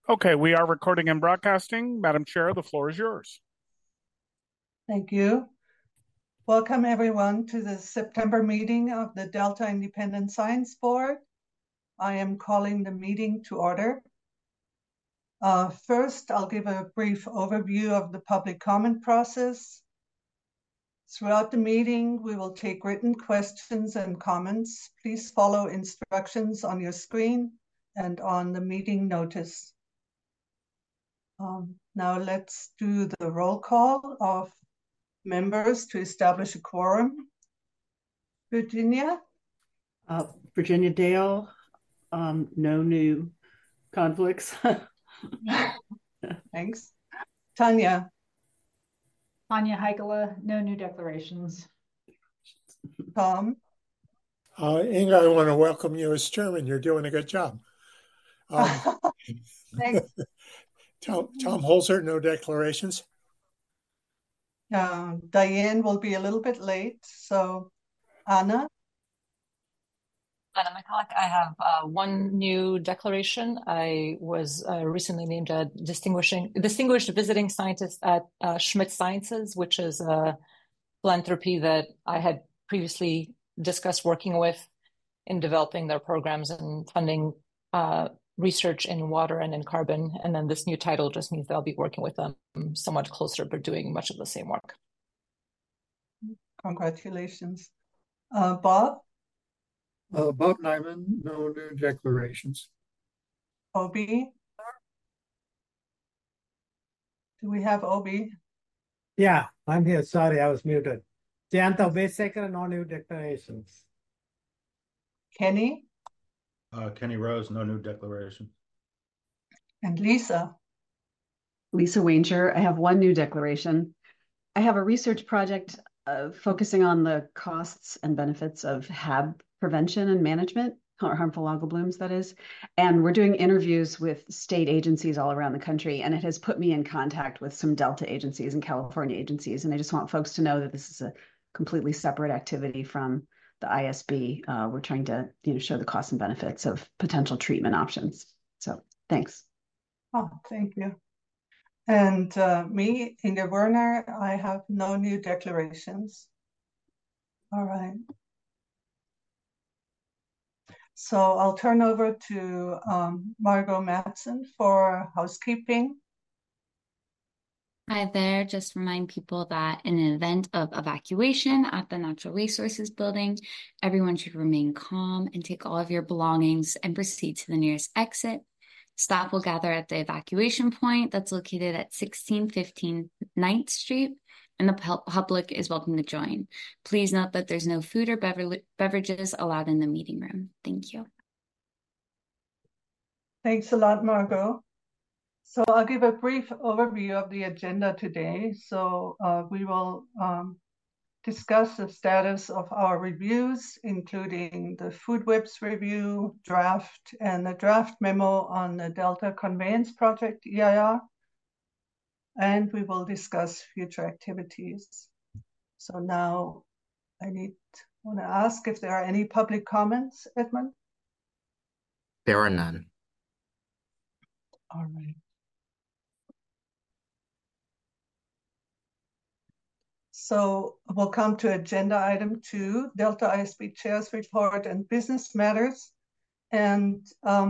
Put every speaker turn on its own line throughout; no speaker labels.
Okay, we are recording and broadcasting. Madam Chair, the floor is yours.
Thank you. Welcome everyone to the September meeting of the Delta Independent Science Board. I am calling the meeting to order. First, I'll give a brief overview of the public comment process. Throughout the meeting, we will take written questions and comments. Please follow instructions on your screen and on the meeting notice. Now let's do the roll call of members to establish a quorum. Virginia?
Virginia Dale, no new conflicts.
Thanks. Tanya?
Tanya Heikela, no new declarations.
Tom?
Inga, I want to welcome you as chairman. You're doing a good job.
Thanks.
Tom Holzer, no declarations.
Diane will be a little bit late, so Anna?
Anna McCulloch, I have one new declaration. I was recently named a distinguished visiting scientist at Schmidt Sciences, which is a philanthropy that I had previously discussed working with in developing their programs and funding research in water and in carbon. And then this new title just means that I'll be working with them somewhat closer, but doing much of the same work.
Congratulations. Bob?
Bob Nyman, no new declarations.
Obi? Do we have Obi?
Yeah, I'm here. Sorry, I was muted. Jayanta Obesekar, no new declarations.
Kenny?
Kenny Rose, no new declaration.
And Lisa?
Lisa Wanger, I have one new declaration. I have a research project focusing on the costs and benefits of HAB prevention and management, harmful algal blooms, that is. And we're doing interviews with state agencies all around the country, and it has put me in contact with some Delta agencies and California agencies. And I just want folks to know that this is a completely separate activity from the ISB. We're trying to show the costs and benefits of potential treatment options. So thanks.
Oh, thank you. And me, Inga Werner, I have no new declarations. All right. So I'll turn over to Margot Matson for housekeeping.
Hi there. Just remind people that in an event of evacuation at the Natural Resources Building, everyone should remain calm and take all of your belongings and proceed to the nearest exit. Staff will gather at the evacuation point that's located at 1615 9th Street, and the public is welcome to join. Please note that there's no food or beverages allowed in the meeting room. Thank you.
Thanks a lot, Margot. So I'll give a brief overview of the agenda today. So we will discuss the status of our reviews, including the Food Webs review, draft, and the draft memo on the Delta Conveyance Project, EIR. And we will discuss future activities. So now I want to ask if there are any public comments, Edmund?
There are none.
All right. So we'll come to agenda item 2, Delta ISB Chair's Report and Business Matters. And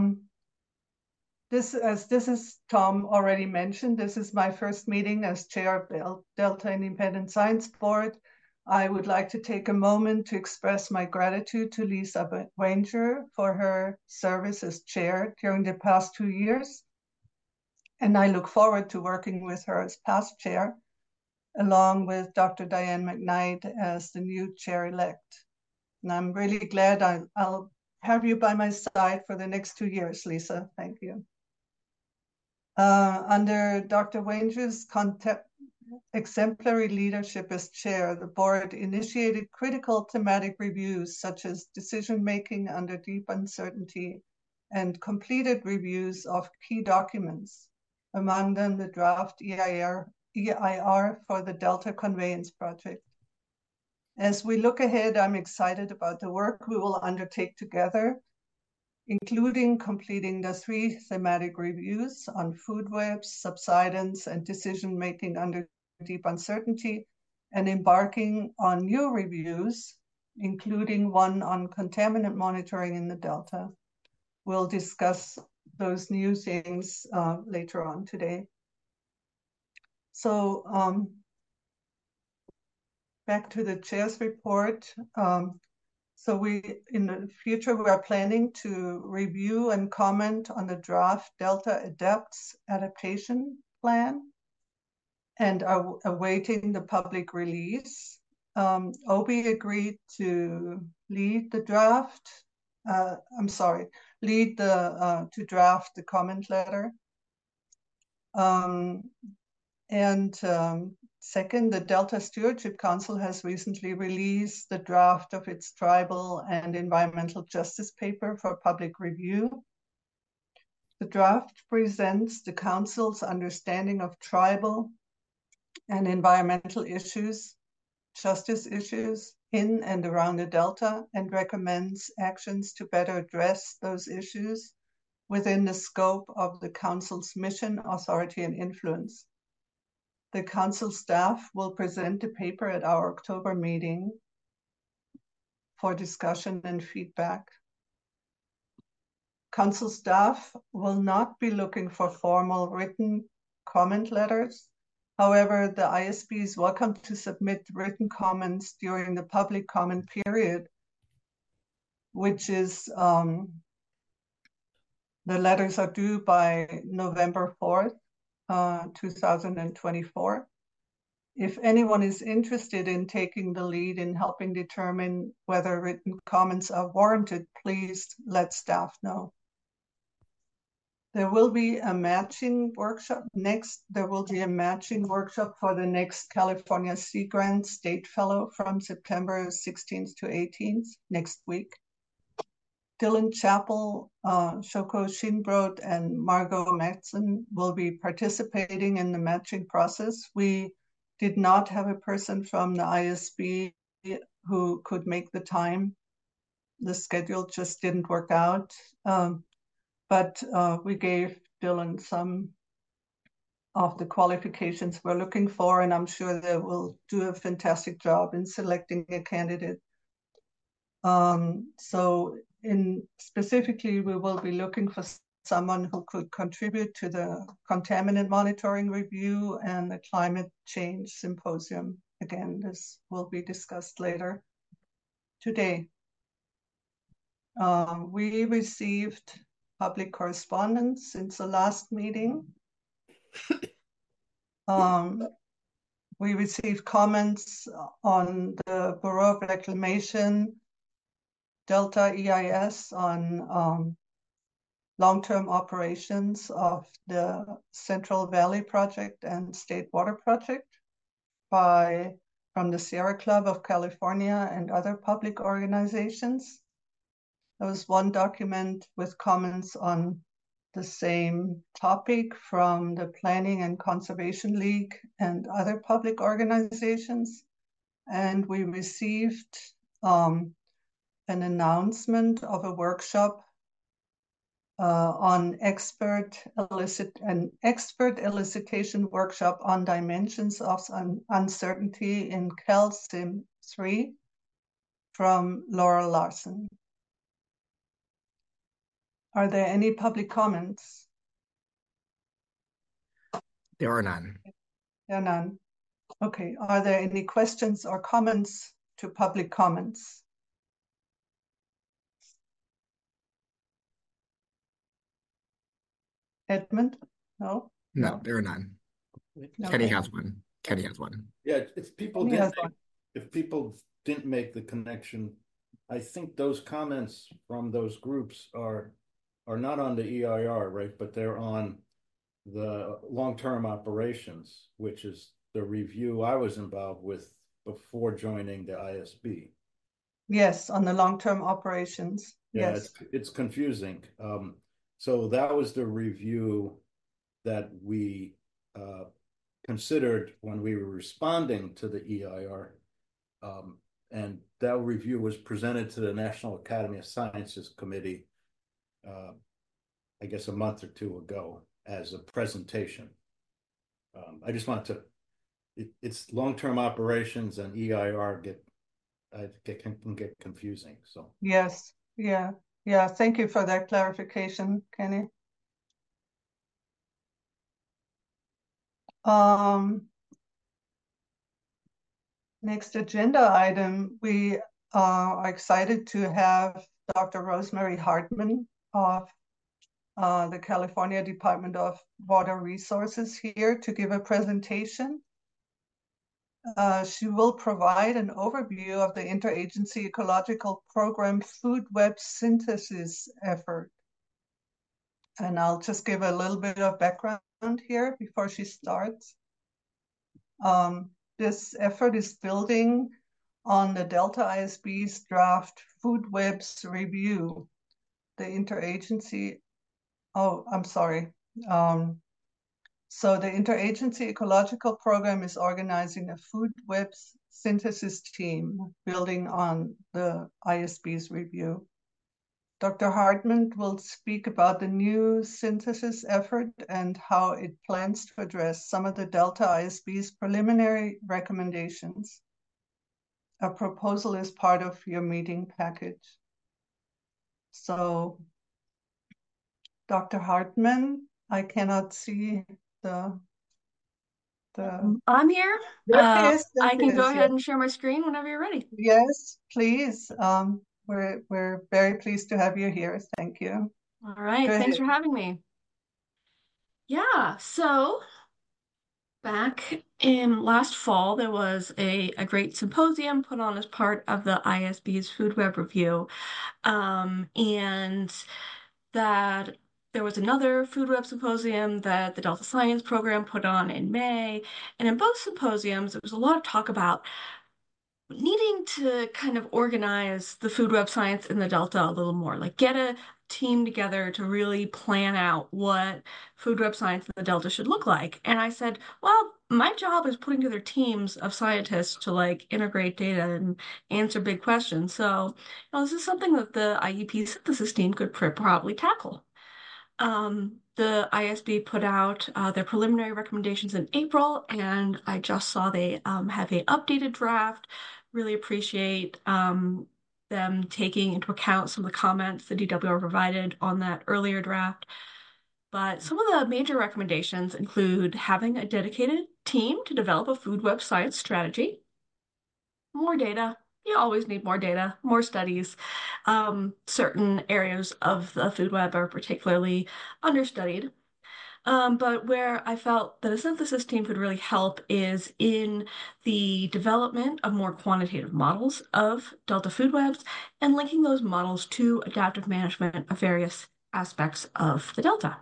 this is Tom already mentioned, this is my first meeting as chair of Delta Independent Science Board. I would like to take a moment to express my gratitude to Lisa Wanger for her service as chair during the past 2 years. And I look forward to working with her as past chair, along with Dr. Diane McKnight as the new chair-elect. And I'm really glad I'll have you by my side for the next 2 years, Lisa. Thank you. Under Dr. Wanger's exemplary leadership as chair, the board initiated critical thematic reviews such as decision-making under deep uncertainty and completed reviews of key documents, among them the draft EIR for the Delta Conveyance Project. As we look ahead, I'm excited about the work we will undertake together including completing the 3 thematic reviews on food webs, subsidence, and decision-making under deep uncertainty, and embarking on new reviews, including one on contaminant monitoring in the Delta. We'll discuss those new things later on today. So back to the chair's report. So in the future, we are planning to review and comment on the draft Delta Adapts adaptation plan and are awaiting the public release. Obi agreed to lead the draft. To draft the comment letter. Second, the Delta Stewardship Council has recently released the draft of its tribal and environmental justice paper for public review. The draft presents the council's understanding of tribal and environmental issues, justice issues in and around the Delta, and recommends actions to better address those issues within the scope of the council's mission, authority, and influence. The council staff will present the paper at our October meeting for discussion and feedback. Council staff will not be looking for formal written comment letters. However, the ISB is welcome to submit written comments during the public comment period, which is, the letters are due by November 4th. 2024. If anyone is interested in taking the lead in helping determine whether written comments are warranted, please let staff know. There will be a matching workshop There will be a matching workshop for the next California Sea Grant State Fellow from September 16th to 18th, next week. Dylan Chappell, Shoko Shinbrod, and Margot Mattson will be participating in the matching process. We did not have a person from the ISB who could make the time. The schedule just didn't work out. But we gave Dylan some of the qualifications we're looking for, and I'm sure they will do a fantastic job in selecting a candidate. Specifically, we will be looking for someone who could contribute to the contaminant monitoring review and the climate change symposium. Again, this will be discussed later today. We received public correspondence since the last meeting. We received comments on the Bureau of Reclamation, Delta EIS on long-term operations of the Central Valley Project and State Water Project from the Sierra Club of California and other public organizations. There was one document with comments on the same topic from the Planning and Conservation League and other public organizations. And we received an announcement of a workshop on expert elicitation workshop on dimensions of uncertainty in CalSim 3 from Laura Larson. Are there any public comments?
There are none.
There are none. Okay, are there any questions or comments to public comments? Edmund? No?
No, there are none. Kenny has one. Kenny has one.
Yeah, if people didn't make the connection, I think those comments from those groups are not on the EIR, right? But they're on the long-term operations, which is the review I was involved with before joining the ISB.
Yes, on the long-term operations.
Yeah,
yes.
It's confusing. So that was the review that we considered when we were responding to the EIR. And that review was presented to the National Academy of Sciences Committee I guess a month or two ago as a presentation. I just wanted to, it's long-term operations and EIR can get confusing. So
yes, yeah. Thank you for that clarification, Kenny. Next agenda item, we are excited to have Dr. Rosemary Hartman of the California Department of Water Resources here to give a presentation. She will provide an overview of the Interagency Ecological Program Food Web Synthesis effort. And I'll just give a little bit of background here before she starts. This effort is building on the Delta ISB's draft Food Webs review. The interagency, I'm sorry. So the Interagency Ecological Program is organizing a food web synthesis team building on the ISB's review. Dr. Hartman will speak about the new synthesis effort and how it plans to address some of the Delta ISB's preliminary recommendations. A proposal is part of your meeting package. So, Dr. Hartman, I cannot see the
I'm here. I can go ahead and share my screen whenever you're ready.
Yes, please. We're very pleased to have you here. Thank you.
All right, thanks for having me. Yeah, so back in last fall, there was a great symposium put on as part of the ISB's Food Web Review. And that there was another Food Web Symposium that the Delta Science Program put on in May. And in both symposiums, there was a lot of talk about needing to kind of organize the food web science in the Delta a little more, like get a team together to really plan out what food web science in the Delta should look like. And I said, well, my job is putting together teams of scientists to like integrate data and answer big questions. So this is something that the IEP synthesis team could probably tackle. The ISB put out their preliminary recommendations in April, and I just saw they have an updated draft. Really appreciate them taking into account some of the comments the DWR provided on that earlier draft. But some of the major recommendations include having a dedicated team to develop a food web science strategy, more data. You always need more data, more studies. Certain areas of the food web are particularly understudied. But where I felt that a synthesis team could really help is in the development of more quantitative models of Delta food webs and linking those models to adaptive management of various aspects of the Delta.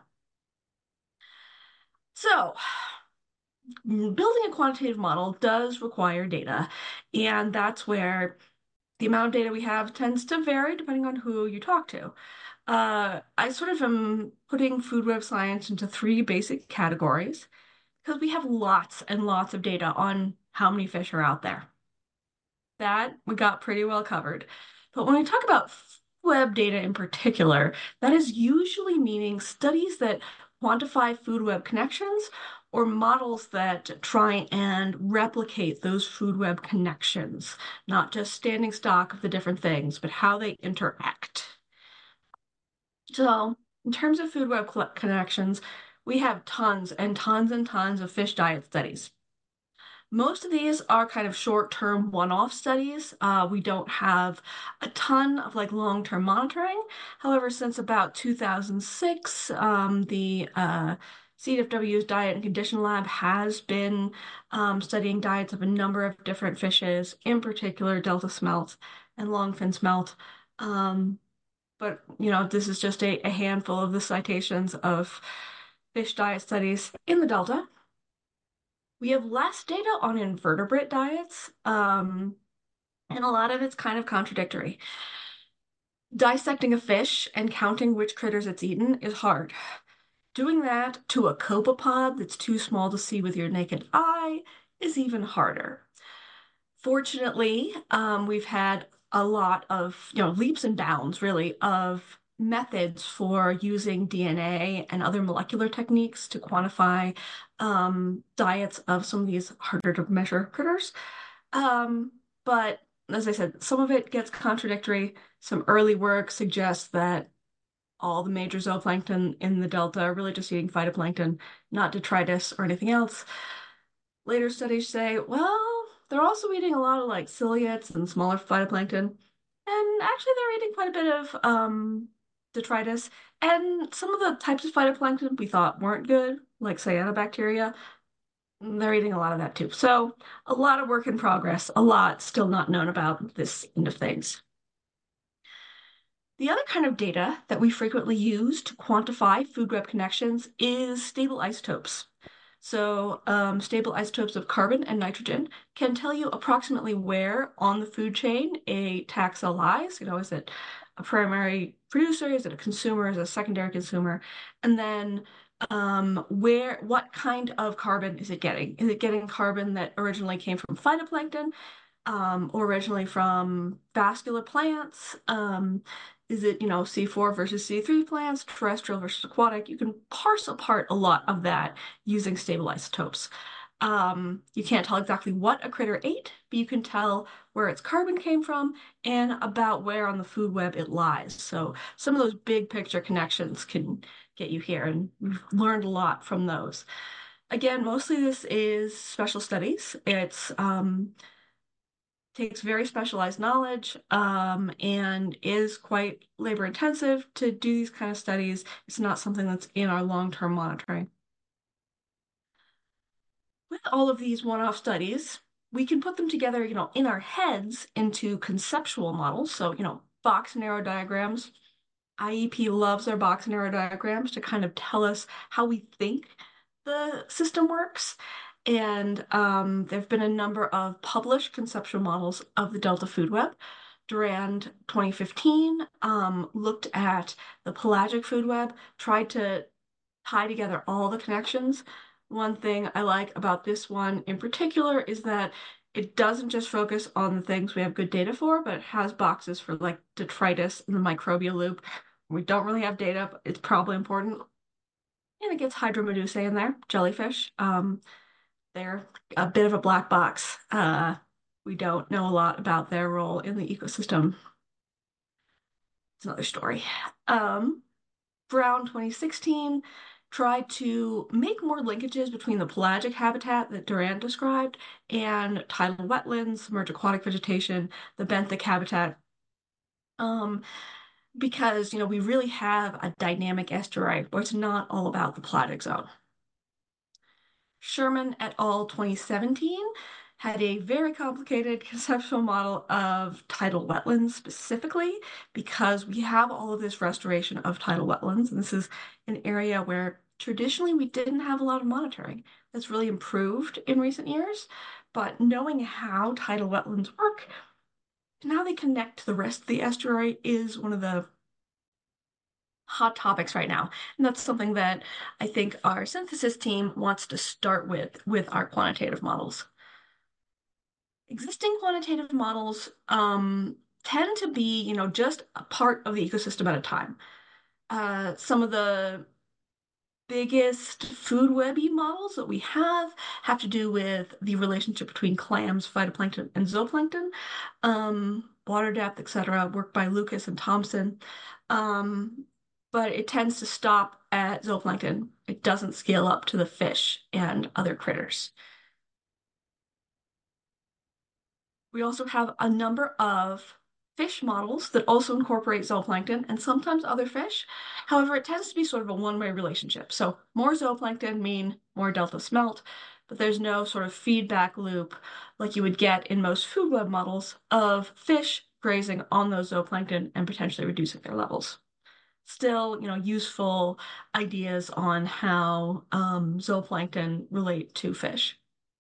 So, building a quantitative model does require data, and that's where the amount of data we have tends to vary depending on who you talk to. I sort of am putting food web science into 3 basic categories because we have lots and lots of data on how many fish are out there. That we got pretty well covered. But when we talk about web data in particular, that is usually meaning studies that quantify food web connections or models that try and replicate those food web connections, not just standing stock of the different things, but how they interact. So in terms of food web connections, we have tons and tons and tons of fish diet studies. Most of these are kind of short-term one-off studies. We don't have a ton of like long-term monitoring. However, since about 2006, the CDFW's Diet and Condition Lab has been studying diets of a number of different fishes, in particular Delta smelt and longfin smelt. But, this is just a handful of the citations of fish diet studies in the Delta. We have less data on invertebrate diets, and a lot of it's kind of contradictory. Dissecting a fish and counting which critters it's eaten is hard. Doing that to a copepod that's too small to see with your naked eye is even harder. Fortunately, we've had a lot of, leaps and bounds, really, of methods for using DNA and other molecular techniques to quantify diets of some of these harder to measure critters. But as I said, some of it gets contradictory. Some early work suggests that all the major zooplankton in the delta are really just eating phytoplankton, not detritus or anything else. Later studies say, well, they're also eating a lot of like ciliates and smaller phytoplankton. And actually, they're eating quite a bit of detritus. And some of the types of phytoplankton we thought weren't good, like cyanobacteria, they're eating a lot of that too. So a lot of work in progress, a lot still not known about this end of things. The other kind of data that we frequently use to quantify food web connections is stable isotopes. So stable isotopes of carbon and nitrogen can tell you approximately where on the food chain a taxa lies. Is it a primary producer? Is it a consumer? Is it a secondary consumer? And then what kind of carbon is it getting? Is it getting carbon that originally came from phytoplankton, or originally from vascular plants? Is it, C4 versus C3 plants, terrestrial versus aquatic? You can parse apart a lot of that using stable isotopes. You can't tell exactly what a critter ate, but you can tell where its carbon came from and about where on the food web it lies. So some of those big picture connections can get you here, and we've learned a lot from those. Again, mostly this is special studies. It's takes very specialized knowledge and is quite labor intensive to do these kind of studies. It's not something that's in our long-term monitoring. With all of these one-off studies, we can put them together, in our heads into conceptual models. So, box and arrow diagrams. IEP loves their box and arrow diagrams to kind of tell us how we think the system works. And there have been a number of published conceptual models of the Delta food web. Durand 2015 looked at the pelagic food web, tried to tie together all the connections. One thing I like about this one in particular is that it doesn't just focus on the things we have good data for, but it has boxes for like detritus and the microbial loop. We don't really have data, but it's probably important. And it gets Hydromedusae in there, jellyfish. They're a bit of a black box. We don't know a lot about their role in the ecosystem. It's another story. Brown 2016 tried to make more linkages between the pelagic habitat that Durand described and tidal wetlands, submerged aquatic vegetation, the benthic habitat. Because, we really have a dynamic estuary where it's not all about the pelagic zone. Sherman et al. 2017 had a very complicated conceptual model of tidal wetlands specifically because we have all of this restoration of tidal wetlands. And this is an area where traditionally we didn't have a lot of monitoring. That's really improved in recent years. But knowing how tidal wetlands work and how they connect to the rest of the estuary is one of the hot topics right now. And that's something that I think our synthesis team wants to start with our quantitative models. Existing quantitative models tend to be, just a part of the ecosystem at a time. Some of the biggest food webby models that we have to do with the relationship between clams, phytoplankton, and zooplankton, water depth, etc., work by Lucas and Thompson. But it tends to stop at zooplankton. It doesn't scale up to the fish and other critters. We also have a number of fish models that also incorporate zooplankton and sometimes other fish. However, it tends to be sort of a one-way relationship. So more zooplankton mean more delta smelt, but there's no sort of feedback loop like you would get in most food web models of fish grazing on those zooplankton and potentially reducing their levels. Still, useful ideas on how zooplankton relate to fish.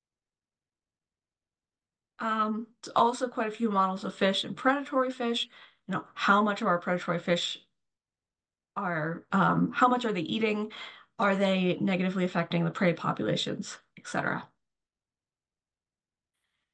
It's also quite a few models of fish and predatory fish. How much of our predatory fish are, how much are they eating? Are they negatively affecting the prey populations, etc.?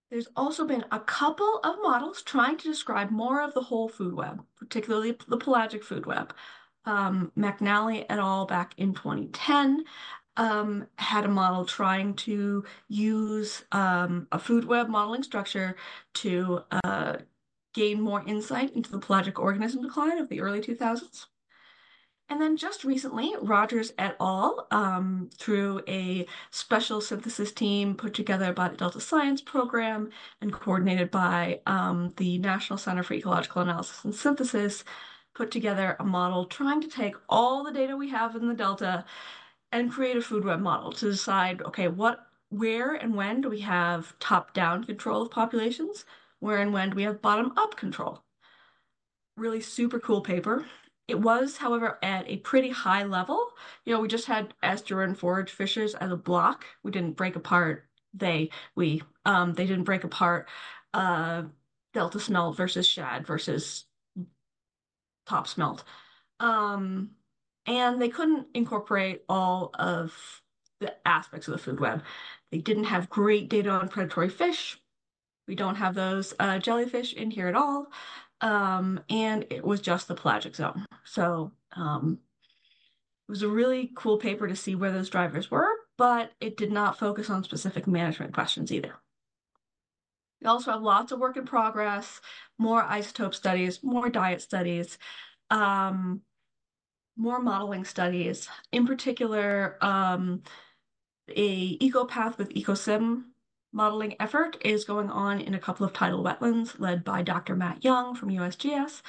There's also been a couple of models trying to describe more of the whole food web, particularly the pelagic food web. McNally et al. Back in 2010 had a model trying to use a food web modeling structure to gain more insight into the pelagic organism decline of the early 2000s. And then just recently, Rogers et al., through a special synthesis team put together by the Delta Science Program and coordinated by the National Center for Ecological Analysis and Synthesis, put together a model trying to take all the data we have in the Delta and create a food web model to decide, okay, where and when do we have top-down control of populations? Where and when do we have bottom-up control? Really super cool paper. It was, however, at a pretty high level. We just had estuarine forage fishers as a block. We didn't break apart they didn't break apart delta smelt versus shad versus top smelt. And they couldn't incorporate all of the aspects of the food web. They didn't have great data on predatory fish. We don't have those jellyfish in here at all. And it was just the pelagic zone. So it was a really cool paper to see where those drivers were, but it did not focus on specific management questions either. We also have lots of work in progress, more isotope studies, more diet studies, more modeling studies. In particular, a EcoPath with EcoSim modeling effort is going on in a couple of tidal wetlands led by Dr. Matt Young from USGS.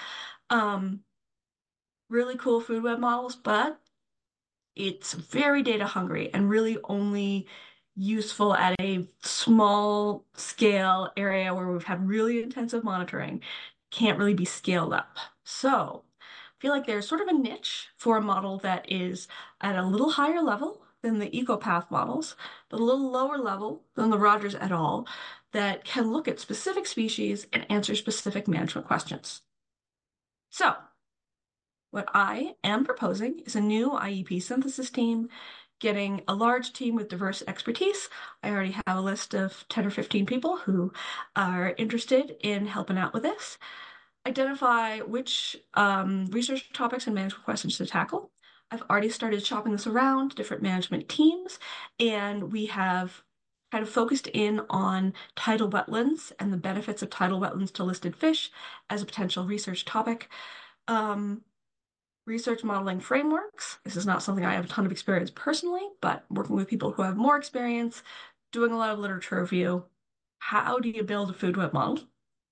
Really cool food web models, but it's very data hungry and really only useful at a small scale area where we've had really intensive monitoring. Can't really be scaled up. So I feel like there's sort of a niche for a model that is at a little higher level than the EcoPath models, but a little lower level than the Rogers et al. That can look at specific species and answer specific management questions. So what I am proposing is a new IEP synthesis team, getting a large team with diverse expertise. I already have a list of 10 or 15 people who are interested in helping out with this. Identify which research topics and management questions to tackle. I've already started shopping this around to different management teams, and we have kind of focused in on tidal wetlands and the benefits of tidal wetlands to listed fish as a potential research topic. Research modeling frameworks. This is not something I have a ton of experience personally, but working with people who have more experience, doing a lot of literature review. How do you build a food web model?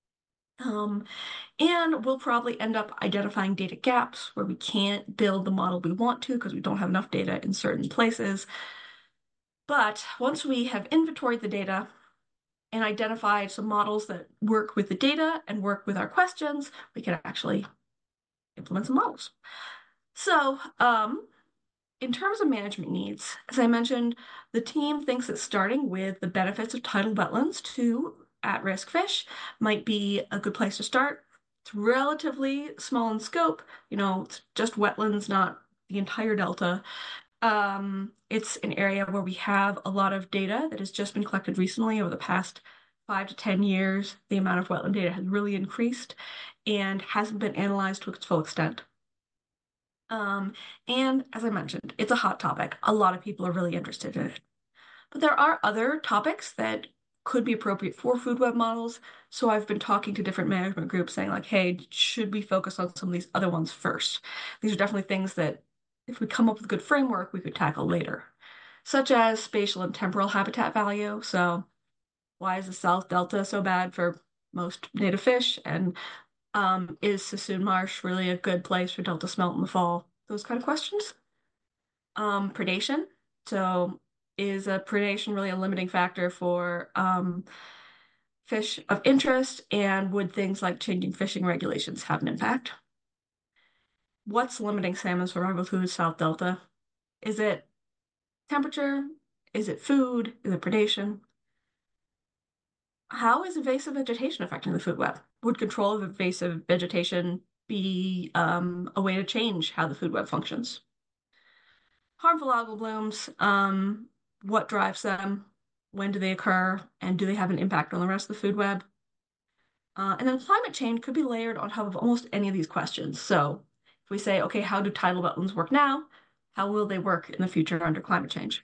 And we'll probably end up identifying data gaps where we can't build the model we want to because we don't have enough data in certain places. But once we have inventoried the data and identified some models that work with the data and work with our questions, we can actually implement some models. So in terms of management needs, as I mentioned, the team thinks that starting with the benefits of tidal wetlands to at-risk fish might be a good place to start. It's relatively small in scope, it's just wetlands, not the entire delta. It's an area where we have a lot of data that has just been collected recently over the past 5 to 10 years. The amount of wetland data has really increased and hasn't been analyzed to its full extent. And as I mentioned, it's a hot topic. A lot of people are really interested in it. But there are other topics that could be appropriate for food web models. So I've been talking to different management groups saying like, hey, should we focus on some of these other ones first? These are definitely things that if we come up with a good framework, we could tackle later, such as spatial and temporal habitat value. So why is the South Delta so bad for most native fish? And is Sassoon Marsh really a good place for delta smelt in the fall? Those kind of questions. Predation. So is a predation really a limiting factor for fish of interest? And would things like changing fishing regulations have an impact? What's limiting salmon survival through the South Delta? Is it temperature? Is it food? Is it predation? How is invasive vegetation affecting the food web? Would control of invasive vegetation be a way to change how the food web functions? Harmful algal blooms, what drives them? when do they occur, and do they have an impact on the rest of the food web? And then climate change could be layered on top of almost any of these questions. So if we say, okay, how do tidal wetlands work now? How will they work in the future under climate change?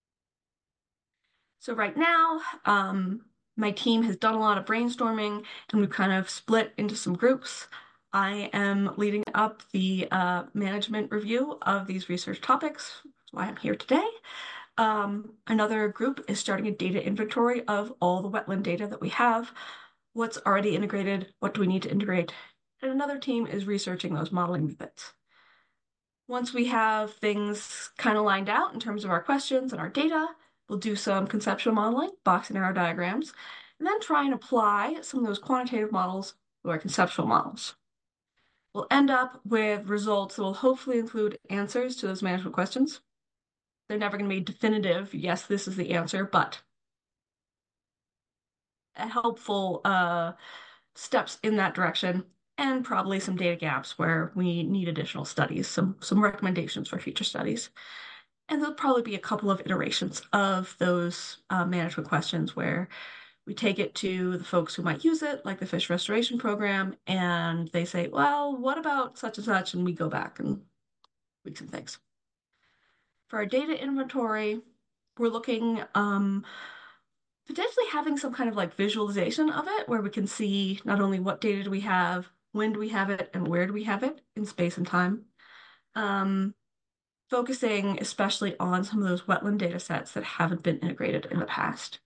So right now, my team has done a lot of brainstorming, and we've kind of split into some groups. I am leading up the management review of these research topics. That's why I'm here today. Another group is starting a data inventory of all the wetland data that we have. What's already integrated? What do we need to integrate? And another team is researching those modeling methods. Once we have things kind of lined out in terms of our questions and our data, we'll do some conceptual modeling, box and arrow diagrams, and then try and apply some of those quantitative models to our conceptual models. We'll end up with results that will hopefully include answers to those management questions. They're never going to be definitive, yes, this is the answer, but helpful steps in that direction, and probably some data gaps where we need additional studies, some recommendations for future studies. And there'll probably be a couple of iterations of those management questions where we take it to the folks who might use it, like the Fish Restoration Program, and they say, well, what about such and such? And we go back and tweak some things. For our data inventory, we're looking potentially having some kind of like visualization of it where we can see not only what data do we have, when do we have it, and where do we have it in space and time. Focusing especially on some of those wetland data sets that haven't been integrated in the past.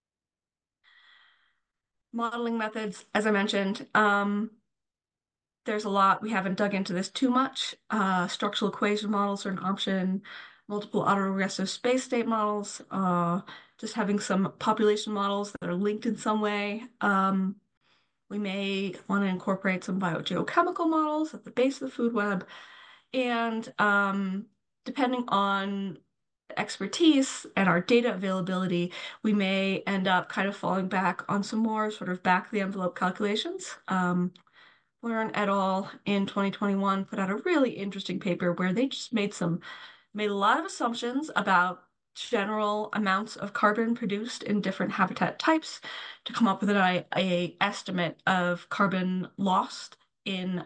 Modeling methods, as I mentioned, there's a lot. We haven't dug into this too much. Structural equation models are an option, multiple autoregressive space state models, just having some population models that are linked in some way. We may want to incorporate some biogeochemical models at the base of the food web. And depending on expertise and our data availability, we may end up kind of falling back on some more sort of back of the envelope calculations. Learn et al. In 2021 put out a really interesting paper where they just made a lot of assumptions about general amounts of carbon produced in different habitat types to come up with an estimate of carbon lost in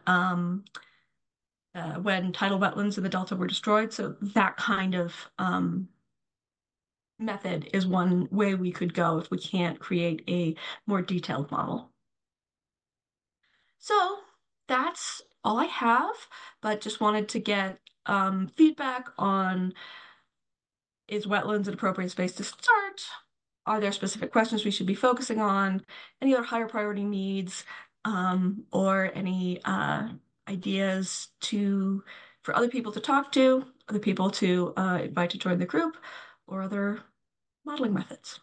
when tidal wetlands in the Delta were destroyed. So that kind of method is one way we could go if we can't create a more detailed model. So that's all I have, but just wanted to get feedback on, is wetlands an appropriate space to start? Are there specific questions we should be focusing on? Any other higher priority needs, or any ideas for other people to talk to, other people to invite to join the group, or other modeling methods?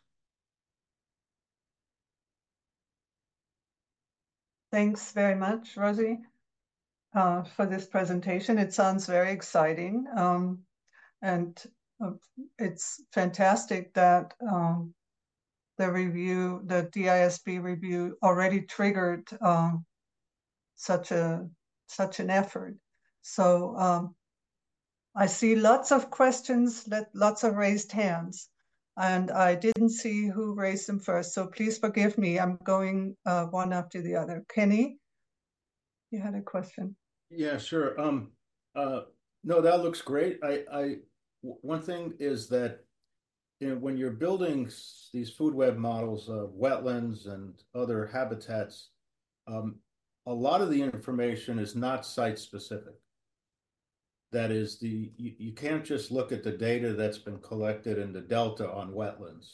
Thanks very much, Rosie, for this presentation. It sounds very exciting. And it's fantastic that the DISB review already triggered such an effort. So I see lots of questions, lots of raised hands. And I didn't see who raised them first, so please forgive me. I'm going one after the other. Kenny, you had a question.
Yeah, sure. No, that looks great. One thing is that when you're building these food web models of wetlands and other habitats, a lot of the information is not site specific. That is, you can't just look at the data that's been collected in the Delta on wetlands.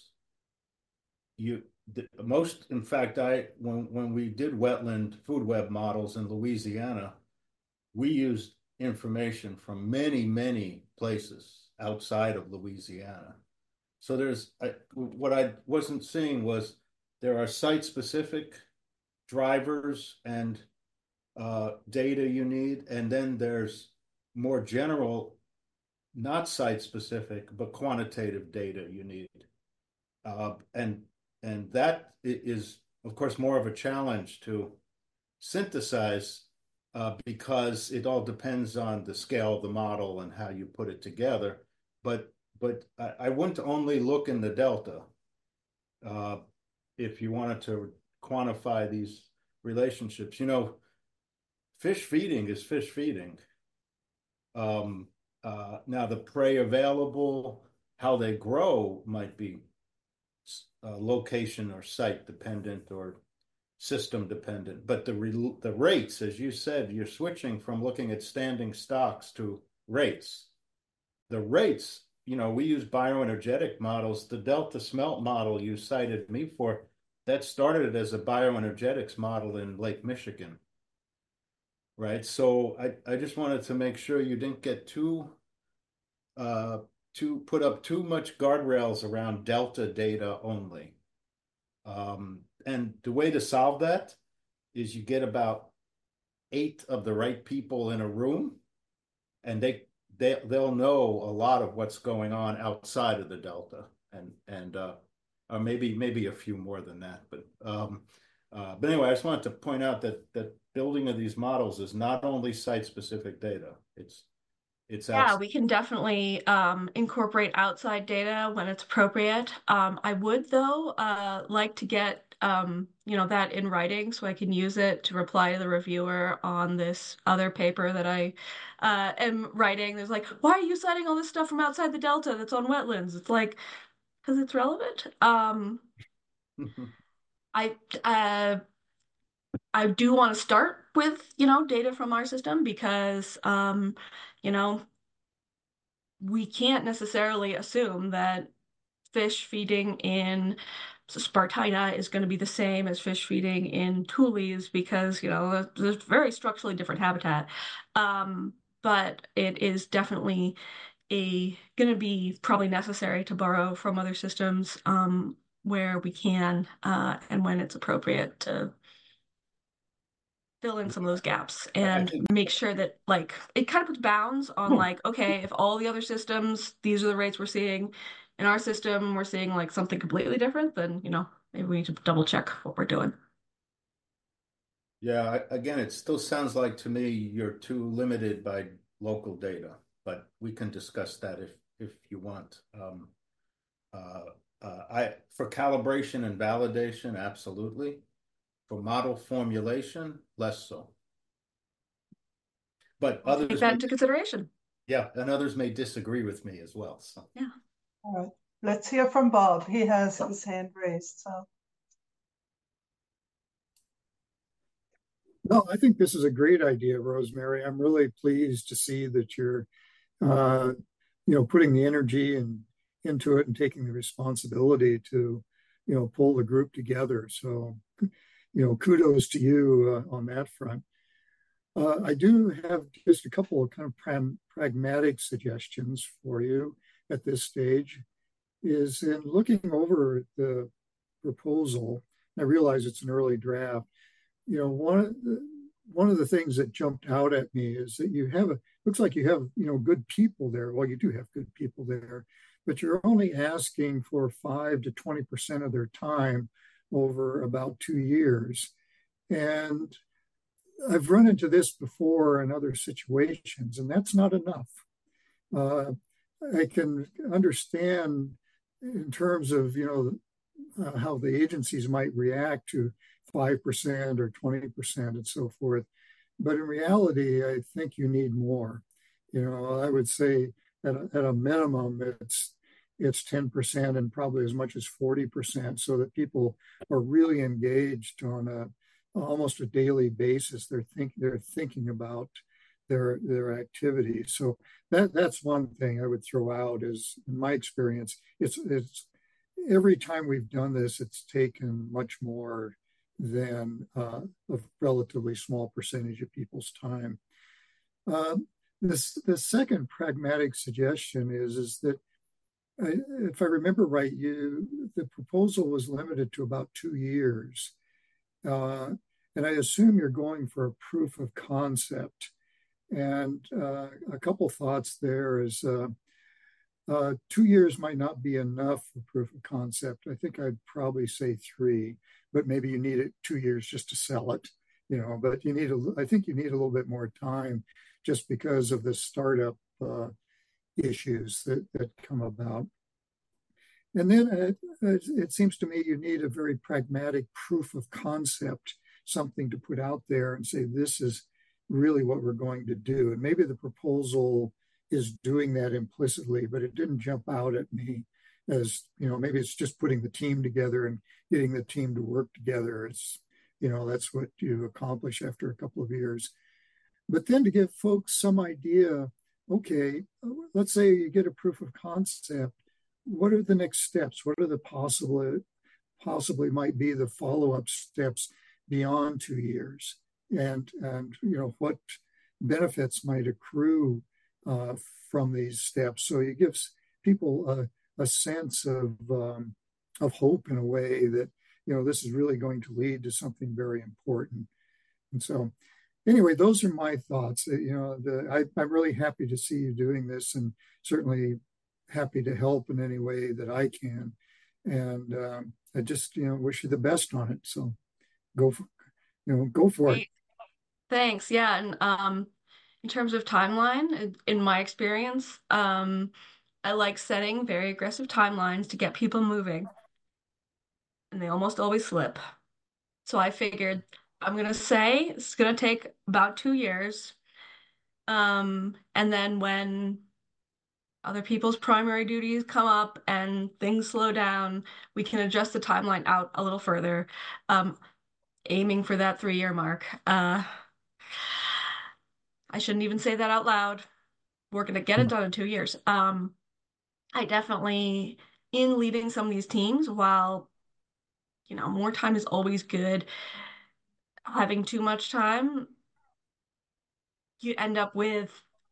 In fact, when we did wetland food web models in Louisiana, we used information from many, many places outside of Louisiana. So what I wasn't seeing was there are site-specific drivers and data you need, and then there's more general, not site-specific, but quantitative data you need. And that is, of course, more of a challenge to synthesize because it all depends on the scale of the model and how you put it together. But I wouldn't only look in the Delta. if you wanted to quantify these relationships. Fish feeding is fish feeding. Now the prey available, how they grow might be location or site dependent or system dependent, but the rates, as you said, you're switching from looking at standing stocks to rates. The rates, we use bioenergetic models. The Delta Smelt model you cited me for, that started as a bioenergetics model in Lake Michigan, right? So I just wanted to make sure you didn't get to put up too much guardrails around Delta data only. And the way to solve that is you get about 8 of the right people in a room, and they'll know a lot of what's going on outside of the Delta, and maybe a few more than that. But anyway, I just wanted to point out that building of these models is not only site-specific data. It's
yeah, we can definitely incorporate outside data when it's appropriate. I would, though, like to get that in writing so I can use it to reply to the reviewer on this other paper that I am writing. There's like, why are you citing all this stuff from outside the Delta that's on wetlands? It's like, because it's relevant. I do want to start with, data from our system because, we can't necessarily assume that fish feeding in Spartina is going to be the same as fish feeding in Tules because, there's very structurally different habitat. But it is definitely going to be probably necessary to borrow from other systems where we can and when it's appropriate to fill in some of those gaps and make sure that it kind of puts bounds on okay, if all the other systems, these are the rates we're seeing. In our system, we're seeing something completely different, then, maybe we need to double check what we're doing.
Yeah, again, it still sounds like to me you're too limited by local data, but we can discuss that if you want. For calibration and validation, absolutely. For model formulation, less so. But others
take that into consideration.
Yeah, and others may disagree with me as well. So
yeah.
All right. Let's hear from Bob. He has his hand raised. So.
No, I think this is a great idea, Rosemary. I'm really pleased to see that you're, putting the energy into it and taking the responsibility to, pull the group together. So, kudos to you on that front. I do have just a couple of kind of pragmatic suggestions for you at this stage. Is in looking over the proposal, I realize it's an early draft. One of the things that jumped out at me is that looks like you have, good people there. Well, you do have good people there, but you're only asking for 5 to 20% of their time over about 2 years. And I've run into this before in other situations, and that's not enough. I can understand in terms of, how the agencies might react to 5% or 20% and so forth. But in reality, I think you need more. I would say at a minimum, it's 10% and probably as much as 40%, so that people are really engaged on almost a daily basis. They're thinking about their activities. So that's one thing I would throw out is, in my experience, it's every time we've done this, it's taken much more than a relatively small percentage of people's time. The second pragmatic suggestion is that if I remember right, the proposal was limited to about 2 years. And I assume you're going for a proof of concept. And a couple thoughts there is 2 years might not be enough for proof of concept. I think I'd probably say 3, but maybe you need 2 years just to sell it, but I think you need a little bit more time just because of the startup issues that come about. And then it seems to me you need a very pragmatic proof of concept, something to put out there and say, this is really what we're going to do. And maybe the proposal is doing that implicitly, but it didn't jump out at me as, maybe it's just putting the team together and getting the team to work together. It's, that's what you accomplish after a couple of years. But then to give folks some idea, okay, let's say you get a proof of concept. What are the next steps? What are the possibly might be the follow-up steps beyond 2 years? And what benefits might accrue from these steps? So it gives people a sense of hope in a way that, this is really going to lead to something very important. And so anyway, those are my thoughts. I'm really happy to see you doing this, and certainly happy to help in any way that I can. And I just, wish you the best on it. So go for it.
Thanks. Yeah. And in terms of timeline, in my experience, I like setting very aggressive timelines to get people moving. And they almost always slip. So I figured I'm going to say it's going to take about 2 years. And then when other people's primary duties come up and things slow down, we can adjust the timeline out a little further, aiming for that 3-year mark. I shouldn't even say that out loud. We're going to get it done in 2 years. I definitely, in leading some of these teams, while, more time is always good, having too much time, you end up with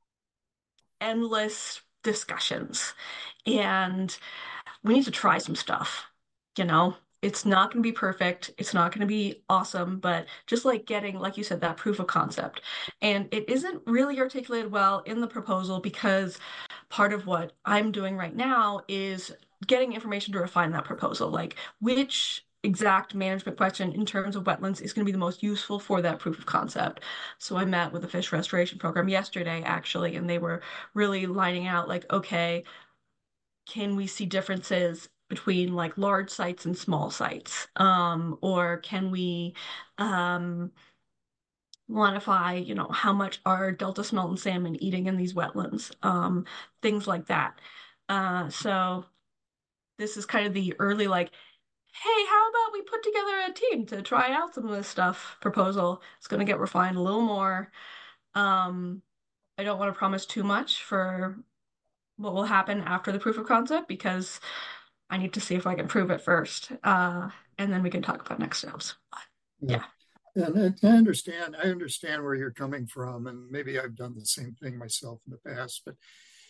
endless discussions. And we need to try some stuff. It's not going to be perfect. It's not going to be awesome, but just like getting, like you said, that proof of concept. And it isn't really articulated well in the proposal, because part of what I'm doing right now is getting information to refine that proposal, like which exact management question in terms of wetlands is going to be the most useful for that proof of concept. So I met with the fish restoration program yesterday, actually, and they were really lining out like, okay, can we see differences between like large sites and small sites? Or can we quantify, how much are Delta smelt and salmon eating in these wetlands? Things like that. So this is kind of the early like, hey, how about we put together a team to try out some of this stuff proposal? It's going to get refined a little more. I don't want to promise too much for what will happen after the proof of concept, because I need to see if I can prove it first. And then we can talk about next steps. Yeah.
And I understand where you're coming from, and maybe I've done the same thing myself in the past. But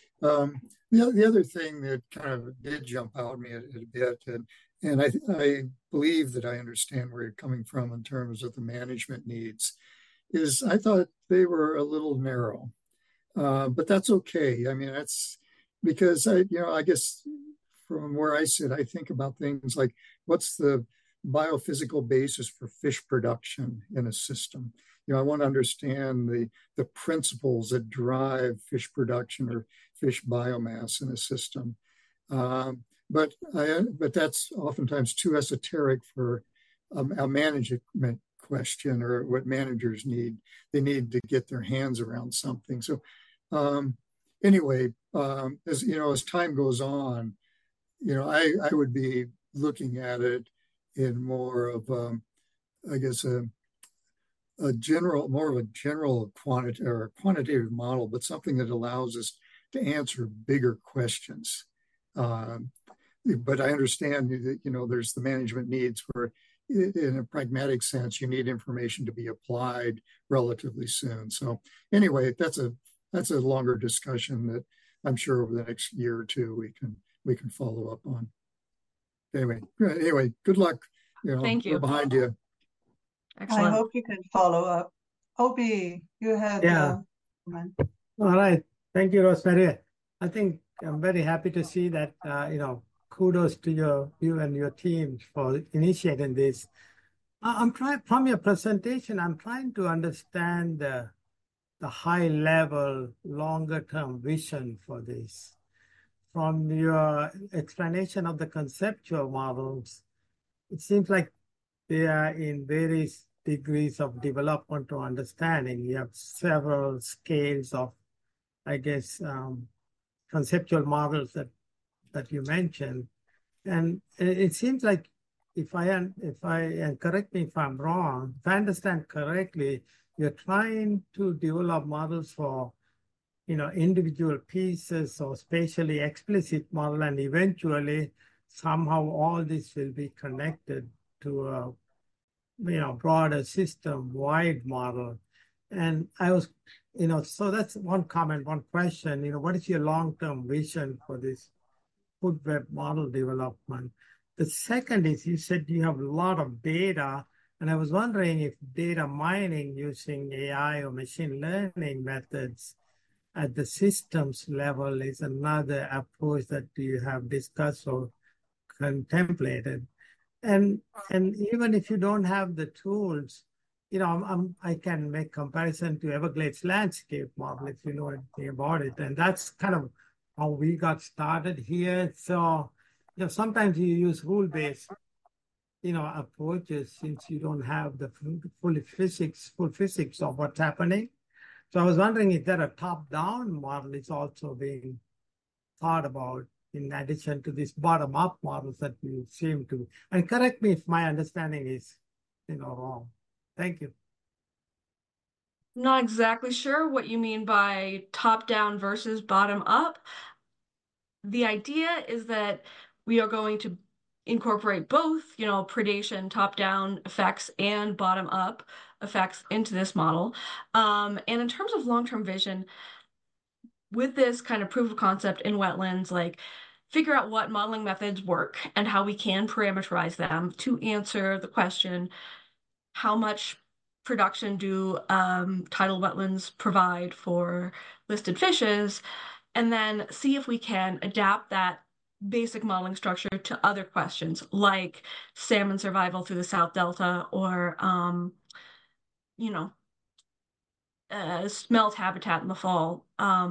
the other thing that kind of did jump out at me a bit, and I believe that I understand where you're coming from in terms of the management needs, is I thought they were a little narrow, but that's okay. I mean, that's because I guess from where I sit, I think about things like what's the biophysical basis for fish production in a system. I want to understand the principles that drive fish production or fish biomass in a system. But that's oftentimes too esoteric for a management question, or what managers need. They need to get their hands around something. So anyway, as time goes on, I would be looking at it in more of I guess more of a general quantitative model, but something that allows us to answer bigger questions. But I understand that, there's the management needs where, in a pragmatic sense, you need information to be applied relatively soon. So anyway, that's a longer discussion that I'm sure over the next year or two we can follow up on. Anyway, good luck.
Thank you.
We're behind you.
Excellent.
I hope you can follow up. Obi, you had comment.
All right. Thank you, Rosemary. I think I'm very happy to see that, kudos to you and your team for initiating this. I'm trying, from your presentation, I'm trying to understand the high level, longer term vision for this. from your explanation of the conceptual models, it seems like they are in various degrees of development or understanding. You have several scales of, I guess, conceptual models that you mentioned. And it seems like and correct me if I'm wrong, if I understand correctly, you're trying to develop models for, individual pieces or spatially explicit model, and eventually somehow all this will be connected to a, broader system-wide model. And I was, so that's one comment, one question, what is your long-term vision for this food web model development? The second is, you said you have a lot of data, and I was wondering if data mining using AI or machine learning methods at the systems level is another approach that you have discussed or contemplated. And even if you don't have the tools, I can make comparison to Everglades landscape model if you know anything about it. And that's kind of how we got started here. So, sometimes you use rule-based, approaches since you don't have the full physics of what's happening. So I was wondering if there a top-down model is also being thought about in addition to these bottom-up models that you seem to. And correct me if my understanding is, wrong. Thank you.
Not exactly sure what you mean by top-down versus bottom-up. The idea is that we are going to incorporate both, predation, top-down effects and bottom-up effects into this model. And in terms of long-term vision, with this kind of proof of concept in wetlands, like figure out what modeling methods work and how we can parameterize them to answer the question, how much production do tidal wetlands provide for listed fishes, and then see if we can adapt that basic modeling structure to other questions like salmon survival through the South Delta or, smelt habitat in the fall.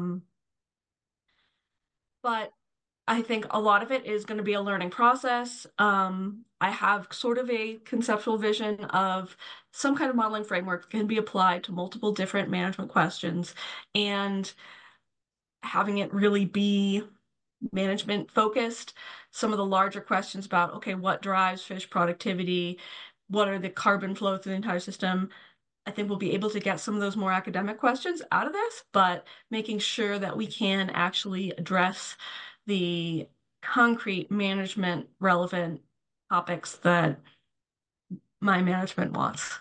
But I think a lot of it is going to be a learning process. I have sort of a conceptual vision of some kind of modeling framework that can be applied to multiple different management questions and having it really be management focused. Some of the larger questions about, okay, what drives fish productivity? What are the carbon flow through the entire system? I think we'll be able to get some of those more academic questions out of this, but making sure that we can actually address the concrete management relevant topics that my management wants.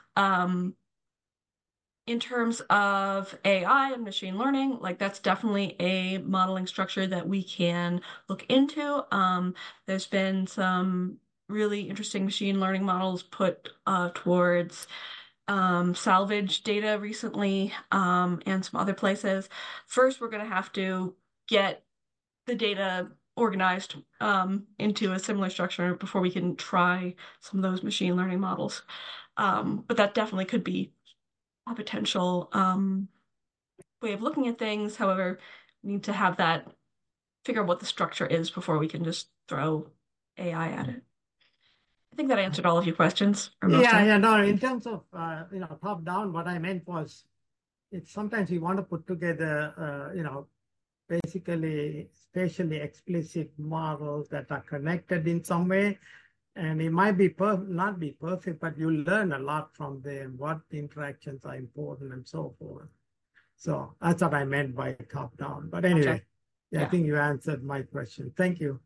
In terms of AI and machine learning, like that's definitely a modeling structure that we can look into. There's been some really interesting machine learning models put towards salvage data recently and some other places. First, we're going to have to get the data organized into a similar structure before we can try some of those machine learning models. But that definitely could be a potential way of looking at things. However, we need to have that, figure out what the structure is before we can just throw AI at it. I think that answered all of your questions.
No, in terms of, top down, what I meant was it's sometimes you want to put together, basically spatially explicit models that are connected in some way. And it might be not be perfect, but you learn a lot from them, what interactions are important and so forth. So that's what I meant by top down. But anyway, I think you answered my question. Thank you.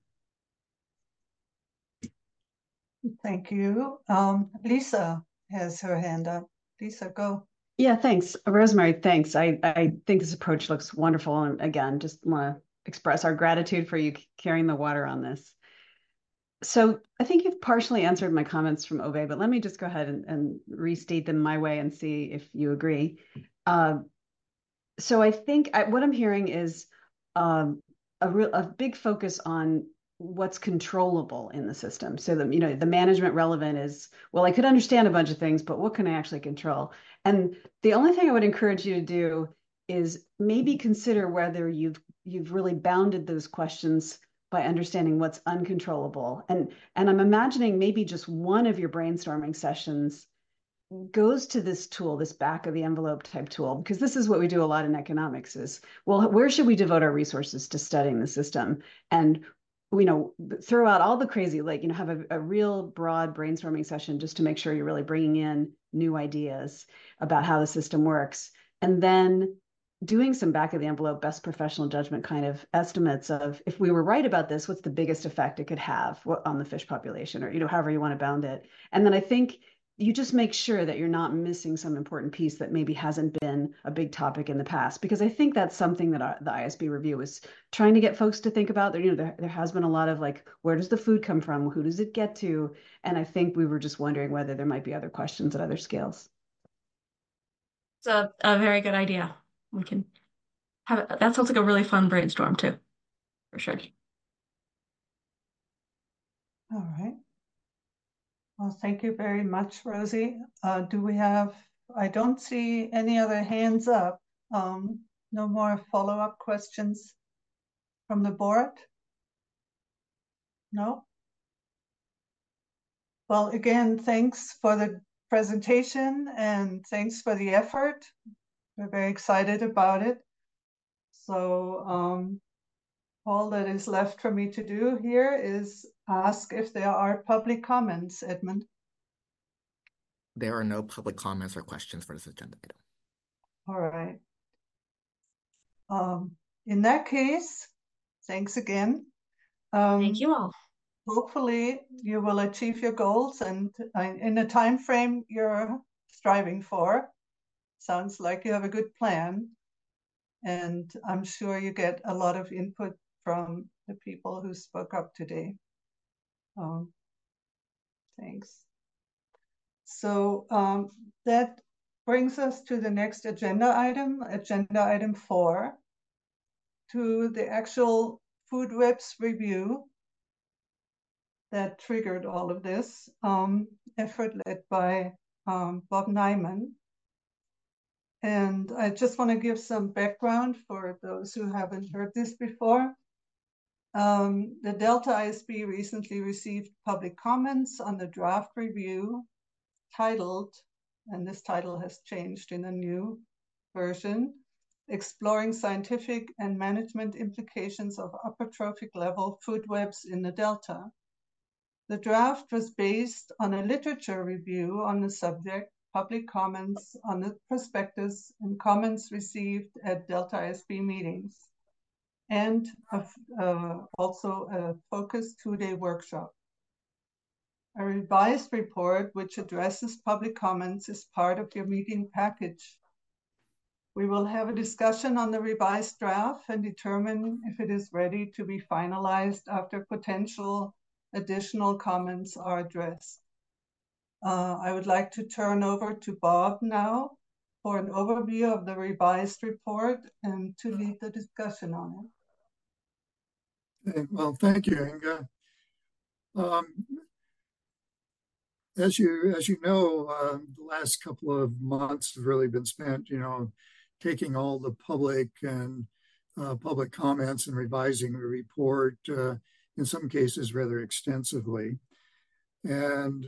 Thank you. Lisa has her hand up. Lisa, go.
Yeah, thanks. Rosemary, thanks. I think this approach looks wonderful. And again, just want to express our gratitude for you carrying the water on this. So I think you've partially answered my comments from Ove, but let me just go ahead and restate them my way and see if you agree. So I think what I'm hearing is a big focus on what's controllable in the system. So the management relevant is, well, I could understand a bunch of things, but what can I actually control? And the only thing I would encourage you to do is maybe consider whether you've really bounded those questions by understanding what's uncontrollable. And I'm imagining maybe just one of your brainstorming sessions goes to this tool, this back of the envelope type tool, because this is what we do a lot in economics is, well, where should we devote our resources to studying the system? And, throw out all the crazy, have a real broad brainstorming session just to make sure you're really bringing in new ideas about how the system works. And then doing some back of the envelope, best professional judgment kind of estimates of, if we were right about this, what's the biggest effect it could have on the fish population, or, however you want to bound it. And then I think you just make sure that you're not missing some important piece that maybe hasn't been a big topic in the past, because I think that's something that the ISB review is trying to get folks to think about. There has been a lot of where does the food come from? Who does it get to? And I think we were just wondering whether there might be other questions at other scales.
It's a very good idea. We can have it. That sounds like a really fun brainstorm too, for sure.
All right. Well, thank you very much, Rosie. I don't see any other hands up. No more follow-up questions from the board? No? Well, again, thanks for the presentation and thanks for the effort. We're very excited about it. So all that is left for me to do here is ask if there are public comments, Edmund.
There are no public comments or questions for this agenda item.
All right. In that case, thanks again.
Thank you all.
Hopefully you will achieve your goals and in the time frame you're striving for. Sounds like you have a good plan. And I'm sure you get a lot of input from the people who spoke up today. Thanks. So that brings us to the next agenda item 4, to the actual food webs review that triggered all of this, effort led by Bob Nyman. And I just want to give some background for those who haven't heard this before. The Delta ISB recently received public comments on the draft review titled, and this title has changed in a new version, Exploring Scientific and Management Implications of Upper Trophic Level Food Webs in the Delta. The draft was based on a literature review on the subject, public comments on the prospectus, and comments received at Delta ISB meetings, and also a focused 2-day workshop. A revised report which addresses public comments is part of your meeting package. We will have a discussion on the revised draft and determine if it is ready to be finalized after potential additional comments are addressed. I would like to turn over to Bob now for an overview of the revised report and to lead the discussion on
it. Well, thank you, Inga. As you know, the last couple of months have really been spent, taking all the public and public comments and revising the report, in some cases rather extensively. And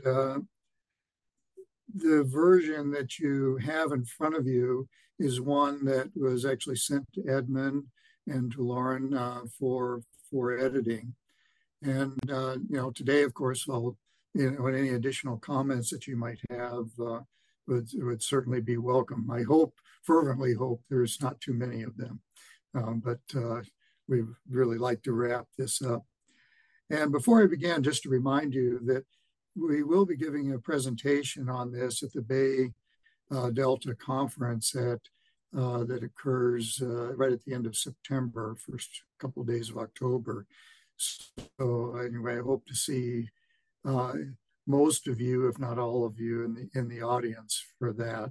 the version that you have in front of you is one that was actually sent to Edmund and to Lauren for editing. And today, of course, any additional comments that you might have would certainly be welcome. I fervently hope there's not too many of them, but we'd really like to wrap this up. And before I begin, just to remind you that we will be giving a presentation on this at the Bay Delta Conference that occurs right at the end of September, first couple of days of October. So anyway, I hope to see most of you, if not all of you, in the audience for that.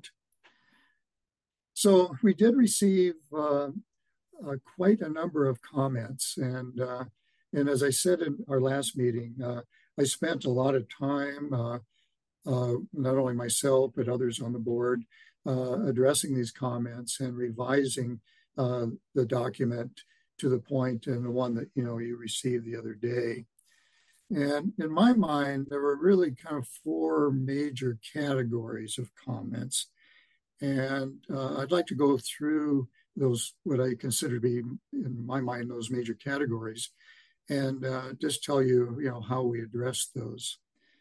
So we did receive quite a number of comments, and as I said in our last meeting, I spent a lot of time, not only myself, but others on the board, addressing these comments and revising the document to the point and the one that you received the other day. And in my mind, there were really kind of four major categories of comments. And I'd like to go through those, what I consider to be, in my mind, those major categories, and just tell you, how we address those.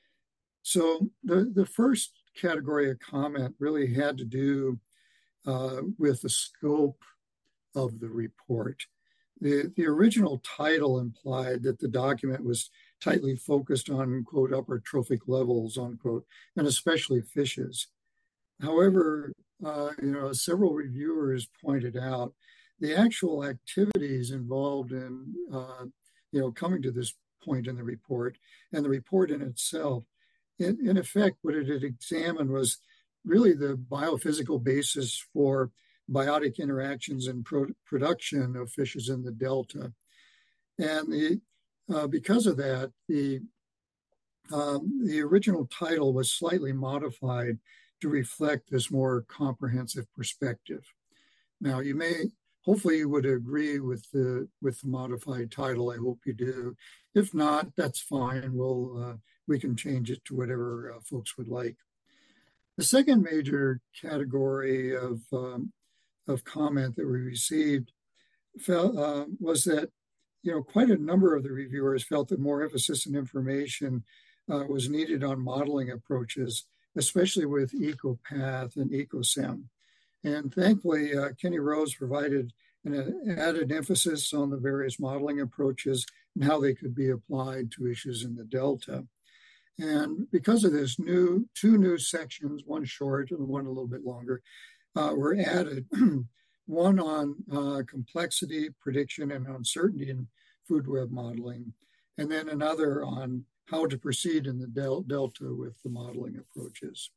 So the first category of comment really had to do with the scope of the report. The original title implied that the document was tightly focused on, quote, upper trophic levels, unquote, and especially fishes. However, several reviewers pointed out the actual activities involved in, coming to this point in the report, and the report in itself, in effect, what it had examined was really the biophysical basis for biotic interactions and production of fishes in the Delta. And because of that, the original title was slightly modified to reflect this more comprehensive perspective. Now, hopefully you would agree with the modified title. I hope you do. If not, that's fine. We can change it to whatever folks would like. The second major category of comment that we received was that quite a number of the reviewers felt that more emphasis and information was needed on modeling approaches, especially with EcoPath and EcoSem. And thankfully, Kenny Rose provided an added emphasis on the various modeling approaches and how they could be applied to issues in the Delta. And because of this, two new sections, one short and one a little bit longer, were added. One on complexity, prediction, and uncertainty in food web modeling, and then another on how to proceed in the Delta with the modeling approaches.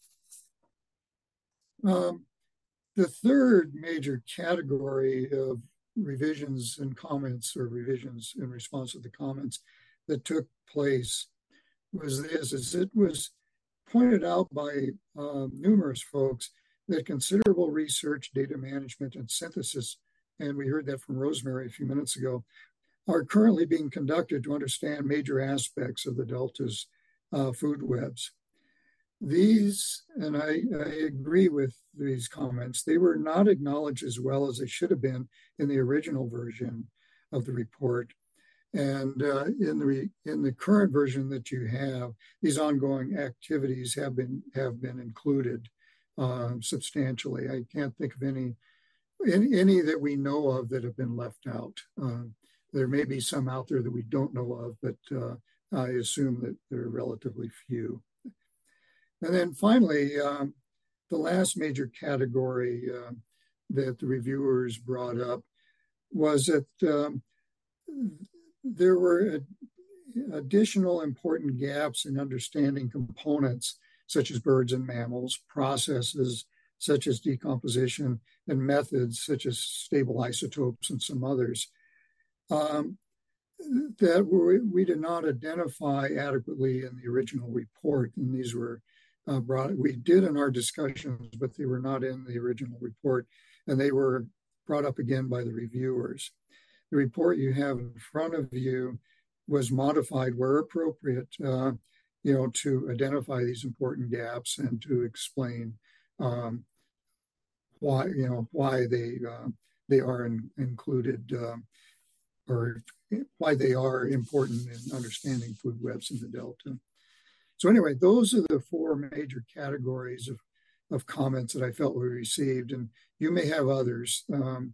The third major category of revisions and comments, or revisions in response to the comments that took place, was this: it was pointed out by numerous folks that considerable research, data management, and synthesis, and we heard that from Rosemary a few minutes ago, are currently being conducted to understand major aspects of the Delta's food webs. These, and I agree with these comments, they were not acknowledged as well as they should have been in the original version of the report. And in the current version that you have, these ongoing activities have been included substantially. I can't think of any that we know of that have been left out. There may be some out there that we don't know of, but I assume that there are relatively few. And then finally, the last major category that the reviewers brought up was that there were additional important gaps in understanding components such as birds and mammals, processes such as decomposition, and methods such as stable isotopes and some others that we did not identify adequately in the original report. And these were we did in our discussions, but they were not in the original report, and they were brought up again by the reviewers. The report you have in front of you was modified where appropriate, to identify these important gaps and to explain why they are included or why they are important in understanding food webs in the Delta. So anyway, those are the four major categories of comments that I felt we received, and you may have others,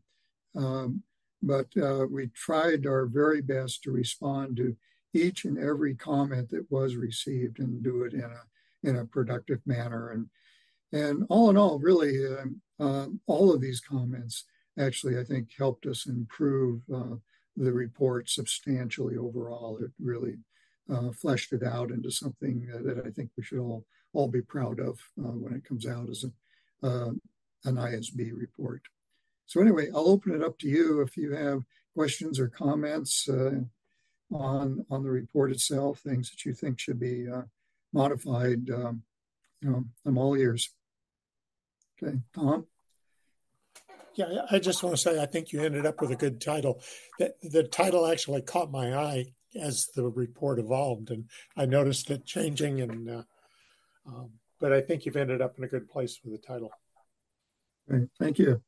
but we tried our very best to respond to each and every comment that was received and do it in a productive manner. And all in all, really, all of these comments actually, I think, helped us improve the report substantially overall. It really fleshed it out into something that I think we should all be proud of when it comes out as an ISB report. So anyway, I'll open it up to you if you have questions or comments on the report itself, things that you think should be modified. I'm all ears. Okay, Tom?
Yeah, I just want to say I think you ended up with a good title. The title actually caught my eye as the report evolved, and I noticed it changing. But I think you've ended up in a good place with the title.
Okay, thank you.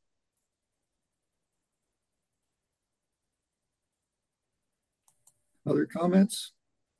Other comments?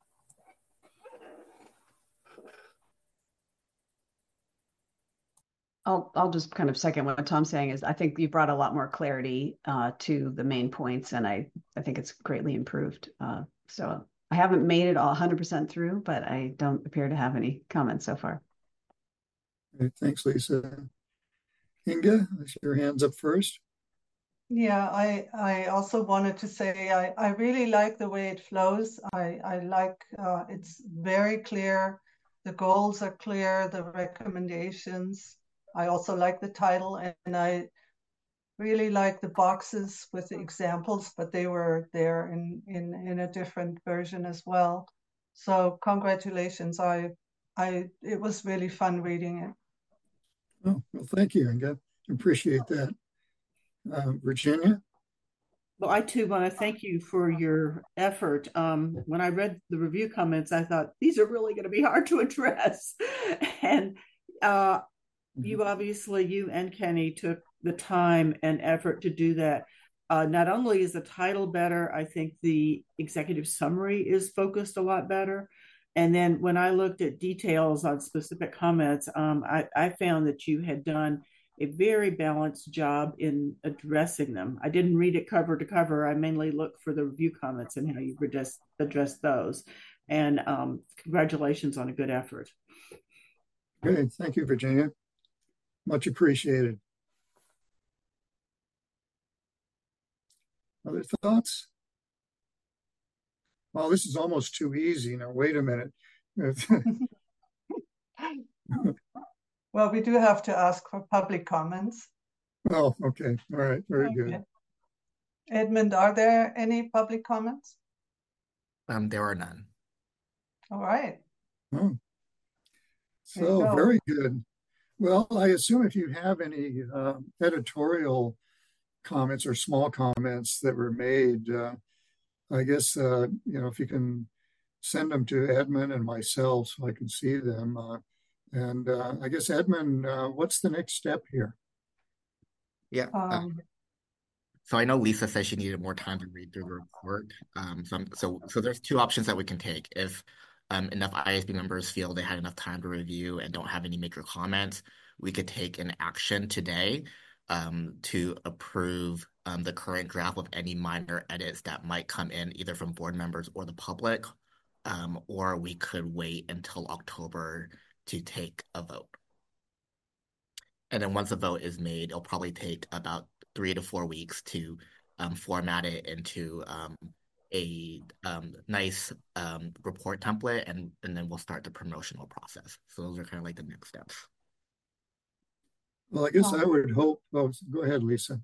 I'll just kind of second what Tom's saying. Is I think you brought a lot more clarity to the main points, and I think it's greatly improved. So I haven't made it all 100% through, but I don't appear to have any comments so far.
Okay, thanks, Lisa. Inga, your hands up first.
Yeah, I also wanted to say I really like the way it flows. I like it's very clear. The goals are clear, the recommendations. I also like the title, and I really like the boxes with the examples, but they were there in a different version as well. So congratulations. It was really fun reading it.
Oh, well, thank you, Inga. Appreciate that. Virginia?
Well, I too want to thank you for your effort. When I read the review comments, I thought these are really going to be hard to address. And you obviously, you and Kenny took the time and effort to do that. Not only is the title better, I think the executive summary is focused a lot better. And then when I looked at details on specific comments, I found that you had done a very balanced job in addressing them. I didn't read it cover to cover. I mainly looked for the review comments and how you addressed those. And congratulations on a good effort.
Great. Thank you, Virginia. Much appreciated. Other thoughts? Well, this is almost too easy. Now, wait a minute.
Well, we do have to ask for public comments.
Oh, okay. All right. Very good.
Edmund, are there any public comments?
There are none.
All right.
Oh. So very good. Well, I assume if you have any editorial comments or small comments that were made, I guess, if you can send them to Edmund and myself so I can see them. And I guess, Edmund, what's the next step here?
Yeah. So I know Lisa said she needed more time to read through the report. So there's two options that we can take. If enough ISB members feel they had enough time to review and don't have any major comments, we could take an action today to approve the current draft with any minor edits that might come in either from board members or the public, or we could wait until October to take a vote. And then once the vote is made, it'll probably take about 3 to 4 weeks to format it into a nice report template, and then we'll start the promotional process. So those are kind of like the next steps.
Well, I guess I would hope. Oh, go ahead, Lisa.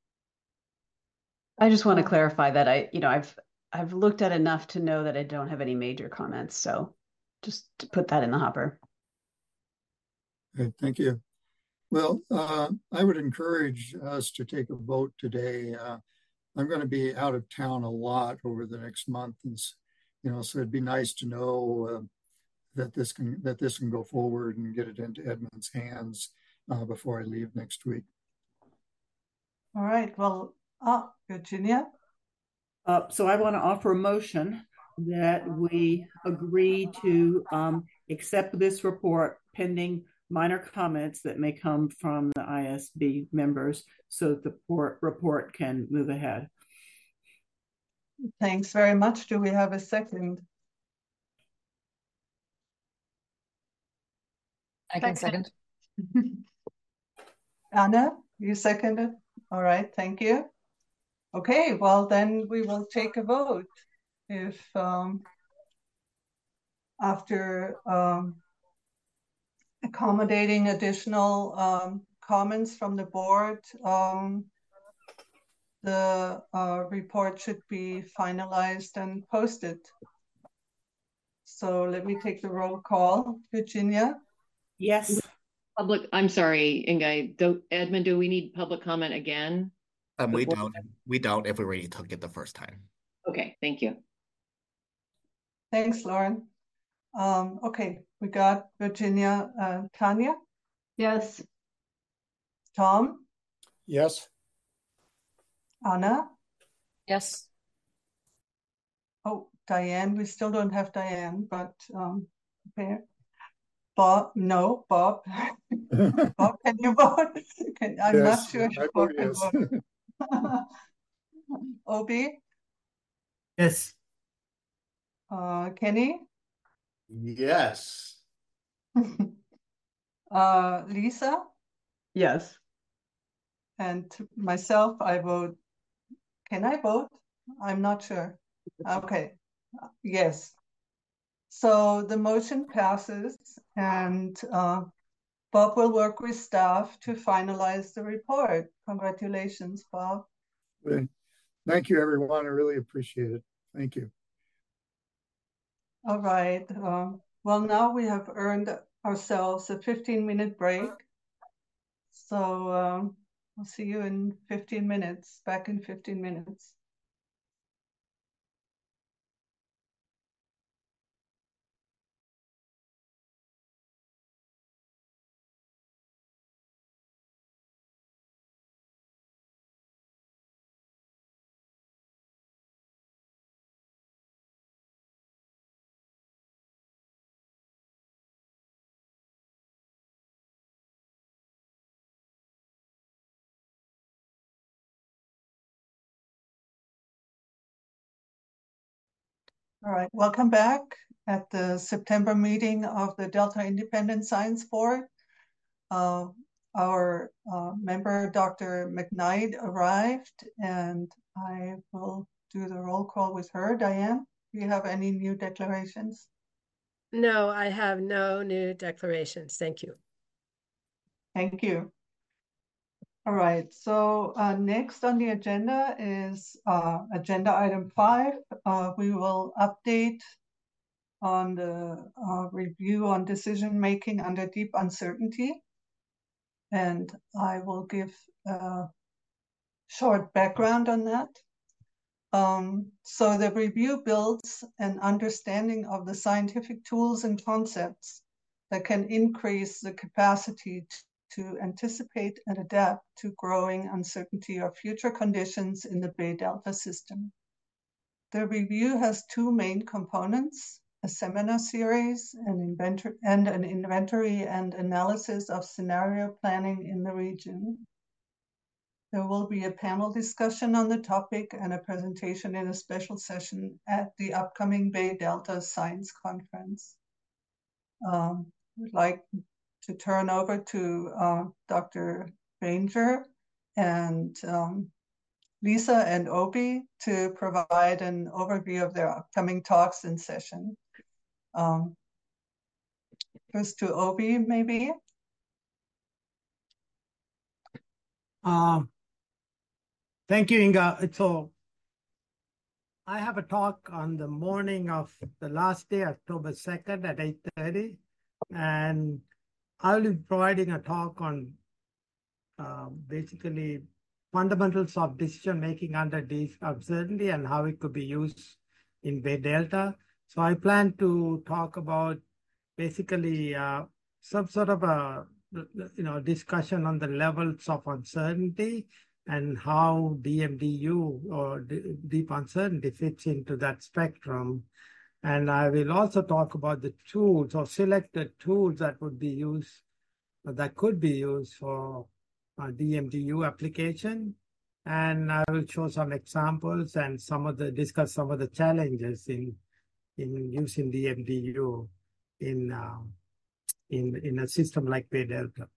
I just want to clarify that I've looked at enough to know that I don't have any major comments. So just to put that in the hopper.
Okay, thank you. Well, I would encourage us to take a vote today. I'm going to be out of town a lot over the next month, and so it'd be nice to know that this can go forward and get it into Edmund's hands before I leave next week.
All right. Well, Virginia.
So I want to offer a motion that we agree to accept this report pending minor comments that may come from the ISB members so that the report can move ahead.
Thanks very much. Do we have a second?
I can second.
Anna, you seconded? All right, thank you. Okay, well then we will take a vote. If after accommodating additional comments from the board, the report should be finalized and posted. So let me take the roll call. Virginia?
Yes.
I'm sorry, Inga. Edmund, do we need public comment again?
We don't if we already took it the first time.
Okay, thank you.
Thanks, Lauren. Okay, we got Virginia. Tanya?
Yes.
Tom?
Yes.
Anna?
Yes.
Oh, Diane, we still don't have Diane, but okay. Bob, no, Bob. Bob, can you vote? I'm not sure if Bob can vote. Obi?
Yes.
Kenny?
Yes.
Lisa?
Yes.
And myself, I vote. Can I vote? I'm not sure. Okay. Yes. So the motion passes, and Bob will work with staff to finalize the report. Congratulations, Bob.
Thank you, everyone. I really appreciate it. Thank you.
All right. Well, now we have earned ourselves a 15-minute break. So we'll see you in 15 minutes, back in 15 minutes. All right, welcome back at the September meeting of the Delta Independent Science Board. Our member, Dr. McKnight, arrived, and I will do the roll call with her. Diane, do you have any new declarations?
No, I have no new declarations. Thank you.
Thank you. All right, so next on the agenda is agenda item 5. We will update on the review on decision-making under deep uncertainty. And I will give a short background on that. So the review builds an understanding of the scientific tools and concepts that can increase the capacity to anticipate and adapt to growing uncertainty of future conditions in the Bay Delta system. The review has two main components: a seminar series, an inventory and analysis of scenario planning in the region. There will be a panel discussion on the topic and a presentation in a special session at the upcoming Bay Delta Science Conference. I'd like to turn over to Dr. Ranger and Lisa and Obi to provide an overview of their upcoming talks and session. First to Obi, maybe.
Thank you, Inga. So I have a talk on the morning of the last day, October 2nd at 8:30. And I'll be providing a talk on basically fundamentals of decision-making under deep uncertainty and how it could be used in Bay Delta. So I plan to talk about basically some sort of a discussion on the levels of uncertainty and how DMDU or deep uncertainty fits into that spectrum. And I will also talk about the tools or selected tools that would be used, that could be used for DMDU application. And I will show some examples and discuss some of the challenges in using DMDU in a system like Bay Delta.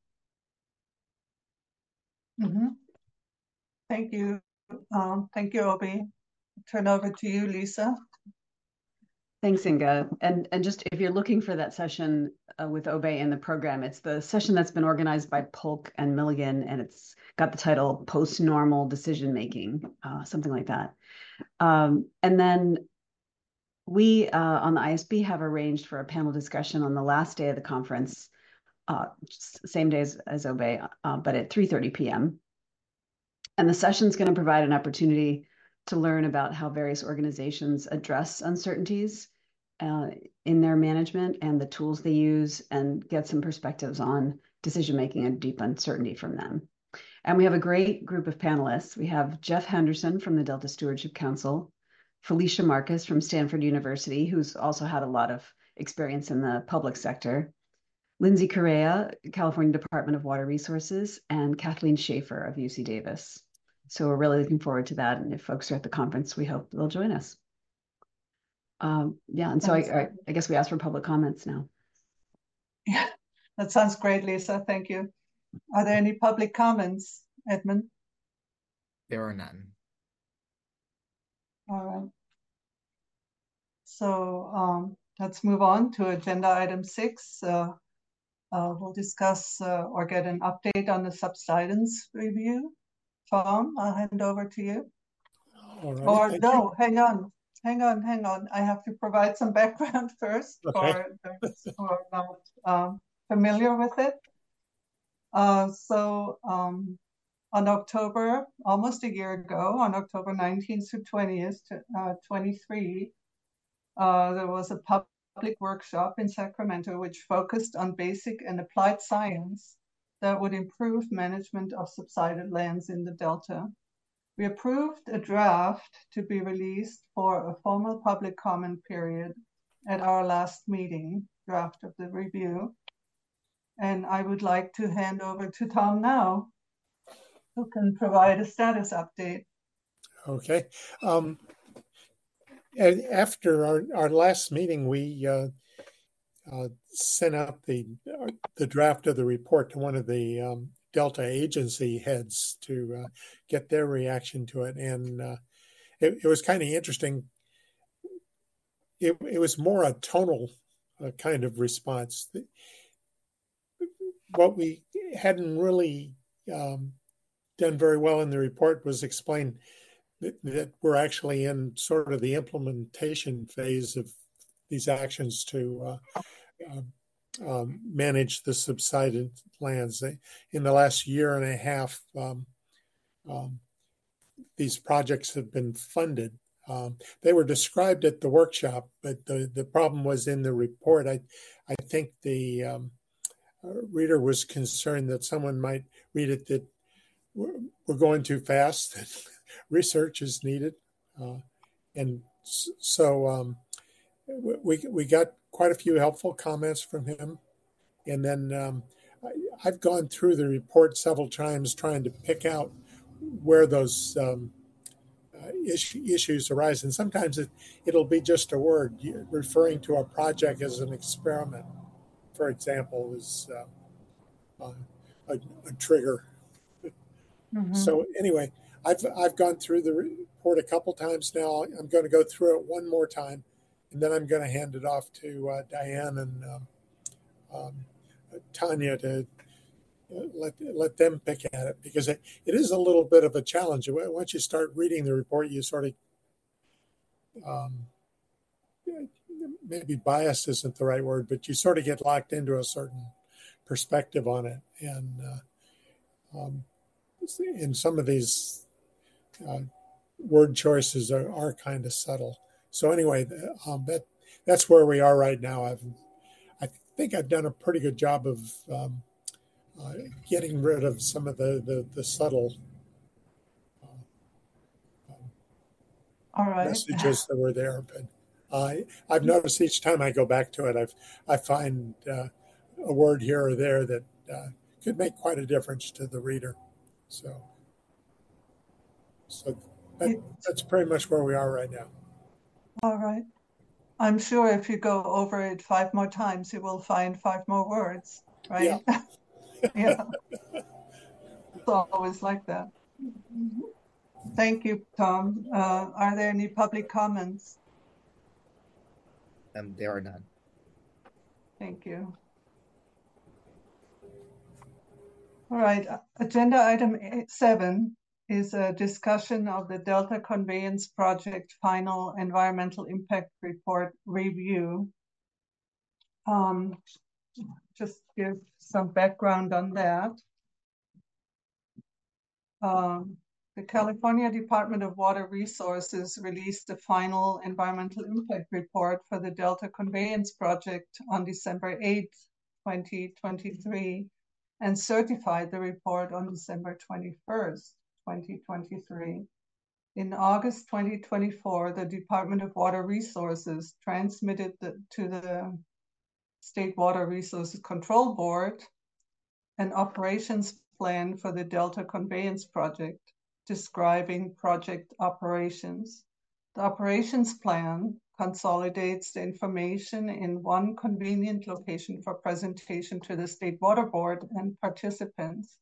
Mm-hmm. Thank you. Thank you, Obi. Turn over to you, Lisa.
Thanks, Inga. And just if you're looking for that session with Obi in the program, it's the session that's been organized by Polk and Milligan, and it's got the title Post-Normal Decision Making, something like that. And then we on the ISB have arranged for a panel discussion on the last day of the conference same day as Obey, but at 3:30 p.m. And the session is going to provide an opportunity to learn about how various organizations address uncertainties in their management and the tools they use, and get some perspectives on decision-making and deep uncertainty from them. And we have a great group of panelists. We have Jeff Henderson from the Delta Stewardship Council, Felicia Marcus from Stanford University, who's also had a lot of experience in the public sector, Lindsay Correa, California Department of Water Resources, and Kathleen Schaefer of UC Davis. So we're really looking forward to that. And if folks are at the conference, we hope they'll join us. Yeah, and so I guess we ask for public comments now.
Yeah, that sounds great, Lisa. Thank you. Are there any public comments, Edmund?
There are none.
All right. So let's move on to agenda item 6. We'll discuss or get an update on the subsidence review. Tom, I'll hand over to you.
All right.
Or no, hang on. I have to provide some background first for those who are not familiar with it. On October, almost a year ago, on October 19th to 20th, 23, there was a public workshop in Sacramento which focused on basic and applied science that would improve management of subsided lands in the Delta. We approved a draft to be released for a formal public comment period at our last meeting, draft of the review. And I would like to hand over to Tom now, who can provide a status update.
Okay. After our last meeting, we sent out the draft of the report to one of the Delta agency heads to get their reaction to it. And it was kind of interesting. It was more a tonal kind of response. What we hadn't really done very well in the report was explain that we're actually in sort of the implementation phase of these actions to manage the subsided lands. In the last year and a half, these projects have been funded. They were described at the workshop, but the problem was in the report. I think the reader was concerned that someone might read it that we're going too fast, that research is needed. And so we got quite a few helpful comments from him. And then I've gone through the report several times trying to pick out where those issues arise. And sometimes it'll be just a word referring to a project as an experiment, for example, is a trigger. Mm-hmm. So anyway, I've gone through the report a couple times now. I'm going to go through it one more time, and then I'm going to hand it off to Diane and Tanya to let them pick at it, because it is a little bit of a challenge. Once you start reading the report, you sort of maybe biased isn't the right word, but you sort of get locked into a certain perspective on it. And some of these word choices are kind of subtle. So anyway, that's where we are right now. I think I've done a pretty good job of getting rid of some of the subtle messages that were there. But I've noticed each time I go back to it, I find a word here or there that could make quite a difference to the reader. So that's pretty much where we are right now.
All right. I'm sure if you go over it 5 more times, you will find 5 more words, right? Yeah. Yeah. It's always like that. Thank you, Tom. Are there any public comments?
There are none.
Thank you. All right, agenda item 7 is a discussion of the Delta Conveyance Project Final Environmental Impact Report review. just give some background on that. The California Department of Water Resources released the final environmental impact report for the Delta Conveyance Project on December 8, 2023, and certified the report on December 21st, 2023. In August 2024, the Department of Water Resources transmitted to the State Water Resources Control Board an operations plan for the Delta Conveyance Project, describing project operations. The operations plan consolidates the information in one convenient location for presentation to the State Water Board and participants.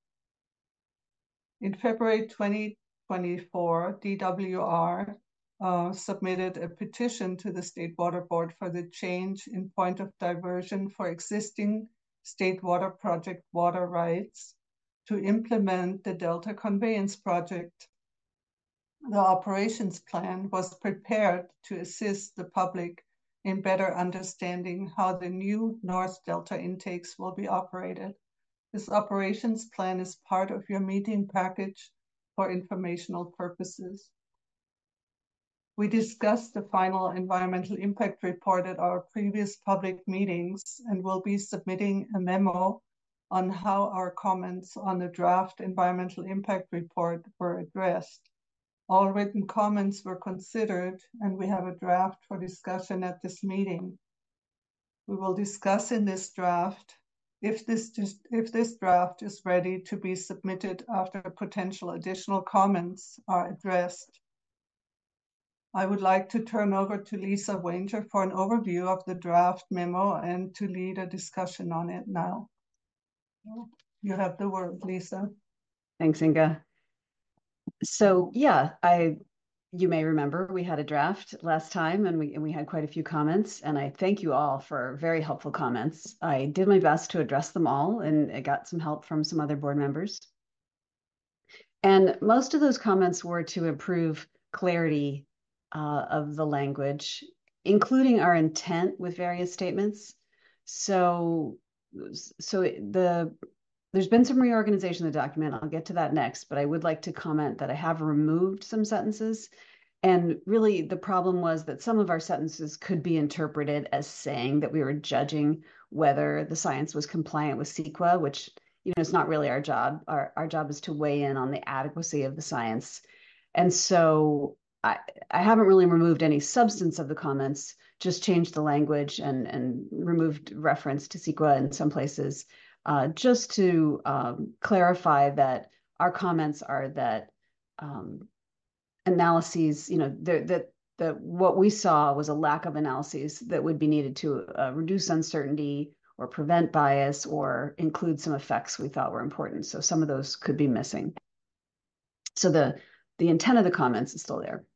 In February 2024, DWR submitted a petition to the State Water Board for the change in point of diversion for existing State Water Project water rights to implement the Delta Conveyance Project. The operations plan was prepared to assist the public in better understanding how the new North Delta intakes will be operated. This operations plan is part of your meeting package for informational purposes. We discussed the final environmental impact report at our previous public meetings and will be submitting a memo on how our comments on the draft environmental impact report were addressed. All written comments were considered, and we have a draft for discussion at this meeting. We will discuss in this draft if this draft is ready to be submitted after potential additional comments are addressed. I would like to turn over to Lisa Wanger for an overview of the draft memo and to lead a discussion on it now. You have the word, Lisa.
Thanks, Inga. So yeah, you may remember we had a draft last time and we had quite a few comments, and I thank you all for very helpful comments. I did my best to address them all, and I got some help from some other board members. And most of those comments were to improve clarity of the language, including our intent with various statements. So there's been some reorganization of the document. I'll get to that next, but I would like to comment that I have removed some sentences. And really the problem was that some of our sentences could be interpreted as saying that we were judging whether the science was compliant with CEQA, which, you know, is not really our job. Our job is to weigh in on the adequacy of the science. And so I haven't really removed any substance of the comments, just changed the language and removed reference to CEQA in some places, just to clarify that our comments are that analyses, you know, that what we saw was a lack of analyses that would be needed to reduce uncertainty or prevent bias or include some effects we thought were important. So some of those could be missing. So the intent of the comments is still there.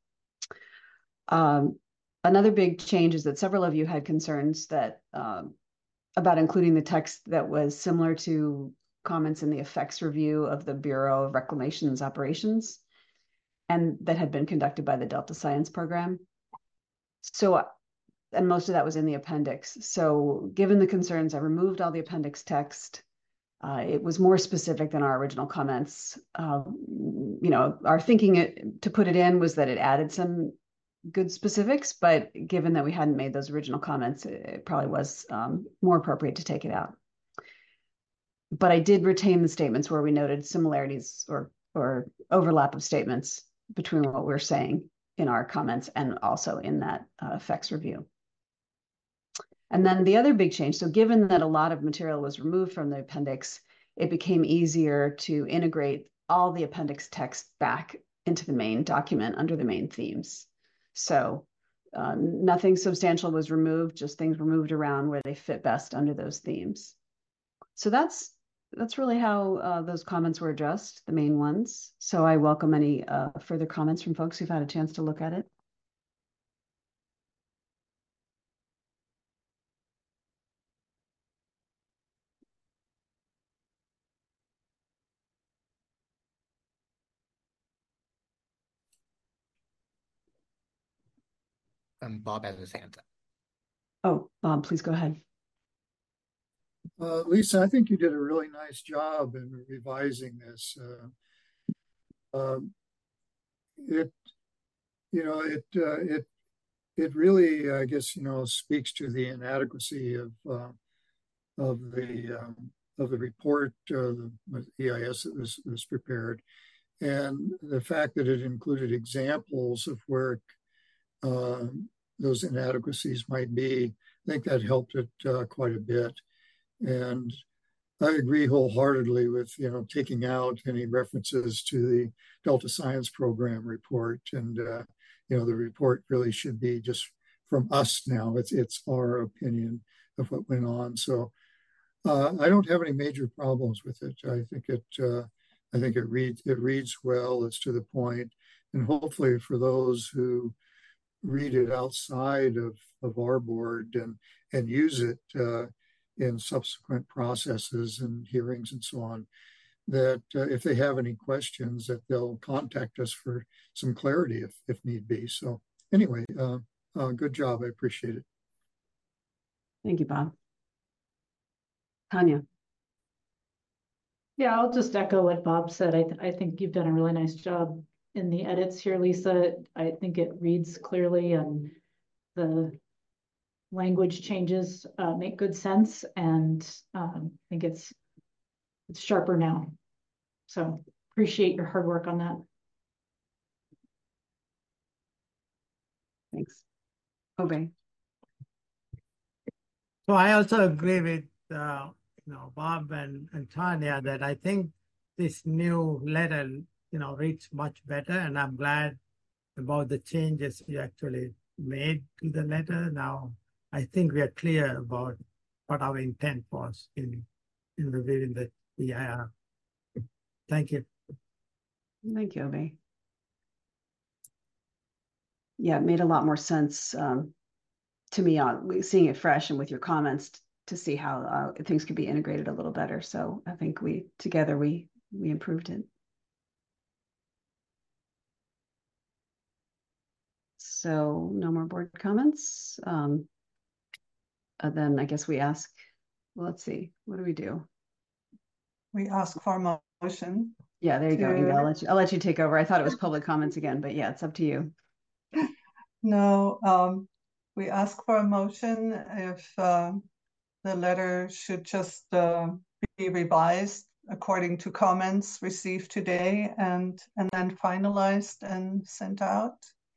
Another big change is that several of you had concerns that about including the text that was similar to comments in the effects review of the Bureau of Reclamation's operations, and that had been conducted by the Delta Science Program. So, and most of that was in the appendix. So given the concerns, I removed all the appendix text. It was more specific than our original comments. You know, our thinking to put it in was that it added some good specifics, but given that we hadn't made those original comments, it probably was more appropriate to take it out. But I did retain the statements where we noted similarities or overlap of statements between what we're saying in our comments and also in that effects review. And then the other big change, so given that a lot of material was removed from the appendix, it became easier to integrate all the appendix text back into the main document under the main themes. So nothing substantial was removed, just things were moved around where they fit best under those themes. So that's really how those comments were addressed, the main ones. So I welcome any further comments from folks who've had a chance to look at it.
Bob has his hand up.
Oh, Bob, please go ahead.
Lisa, I think you did a really nice job in revising this. It, you know, it really, I guess, speaks to the inadequacy of the report, the EIS that was prepared, and the fact that it included examples of where those inadequacies might be. I think that helped it quite a bit. And I agree wholeheartedly with, taking out any references to the Delta Science Program report. And, the report really should be just from us now. It's our opinion of what went on. So I don't have any major problems with it. I think it reads well. It's to the point, and hopefully for those who read it outside of our board and use it in subsequent processes and hearings and so on, that if they have any questions, that they'll contact us for some clarity if need be. So anyway, good job. I appreciate it.
Thank you, Bob. Tanya.
Yeah, I'll just echo what Bob said. I think you've done a really nice job in the edits here, Lisa. I think it reads clearly and the language changes make good sense, and I think it's sharper now. So appreciate your hard work on that.
Thanks. Obey.
So I also agree with Bob and Tanya that I think this new letter reads much better, and I'm glad about the changes you actually made to the letter. Now I think we are clear about what our intent was in reviewing the EIR. Thank you.
Thank you, Obey. Yeah, it made a lot more sense to me on seeing it fresh and with your comments to see how things could be integrated a little better. So I think we improved it. So no more board comments. Then I guess we ask, well, let's see, what do we do?
We ask for a motion.
Yeah, there you go, Inga. I'll let you take over. I thought it was public comments again, but yeah, it's up to you.
No, we ask for a motion if the letter should just be revised according to comments received today and then finalized and sent out.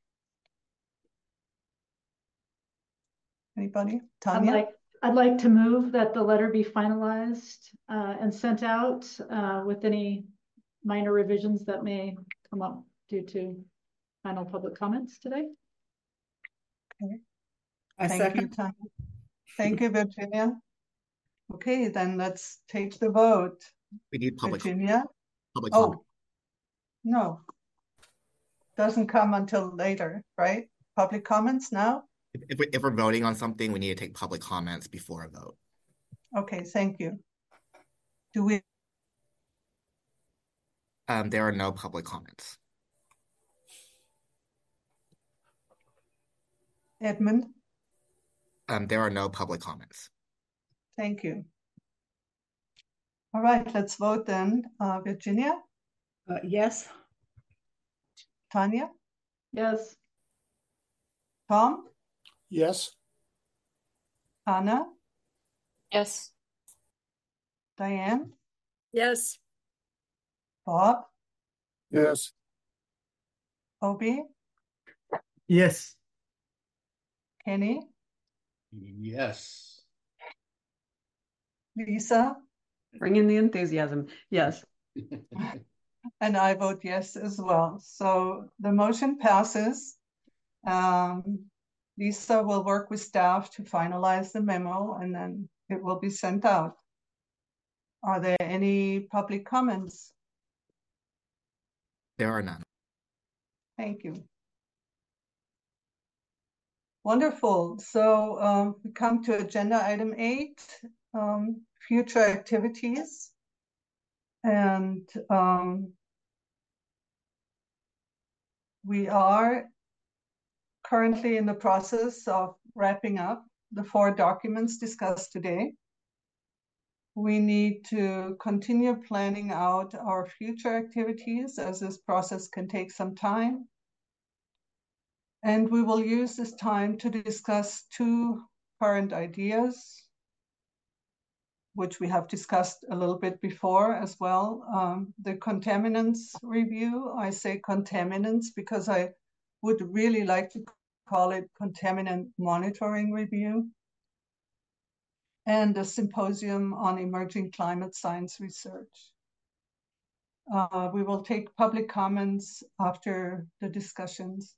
Anybody? Tanya?
I'd like to move that the letter be finalized and sent out with any minor revisions that may come up due to final public comments today.
Okay. Thank you, Tanya. Thank you, Virginia. Okay, then let's take the vote.
We need
Virginia?
Public comment.
No. Doesn't come until later, right? Public comments now?
If we're voting on something, we need to take public comments before a vote.
Okay, thank you. Do we?
There are no public comments.
Edmund?
There are no public comments.
Thank you. All right, let's vote then. Virginia?
Yes.
Tanya?
Yes.
Tom?
Yes.
Anna?
Yes.
Diane?
Yes.
Bob?
Yes.
Obi?
Yes.
Kenny?
Yes.
Lisa?
Bring in the enthusiasm. Yes.
And I vote yes as well. So the motion passes. Lisa will work with staff to finalize the memo, and then it will be sent out. Are there any public comments?
There are none.
Thank you. Wonderful. So we come to agenda item 8, future activities. And we are currently in the process of wrapping up the 4 documents discussed today. We need to continue planning out our future activities, as this process can take some time. And we will use this time to discuss two current ideas, which we have discussed a little bit before as well. The contaminants review. I say contaminants because I would really like to call it contaminant monitoring review, and a symposium on emerging climate science research. We will take public comments after the discussions.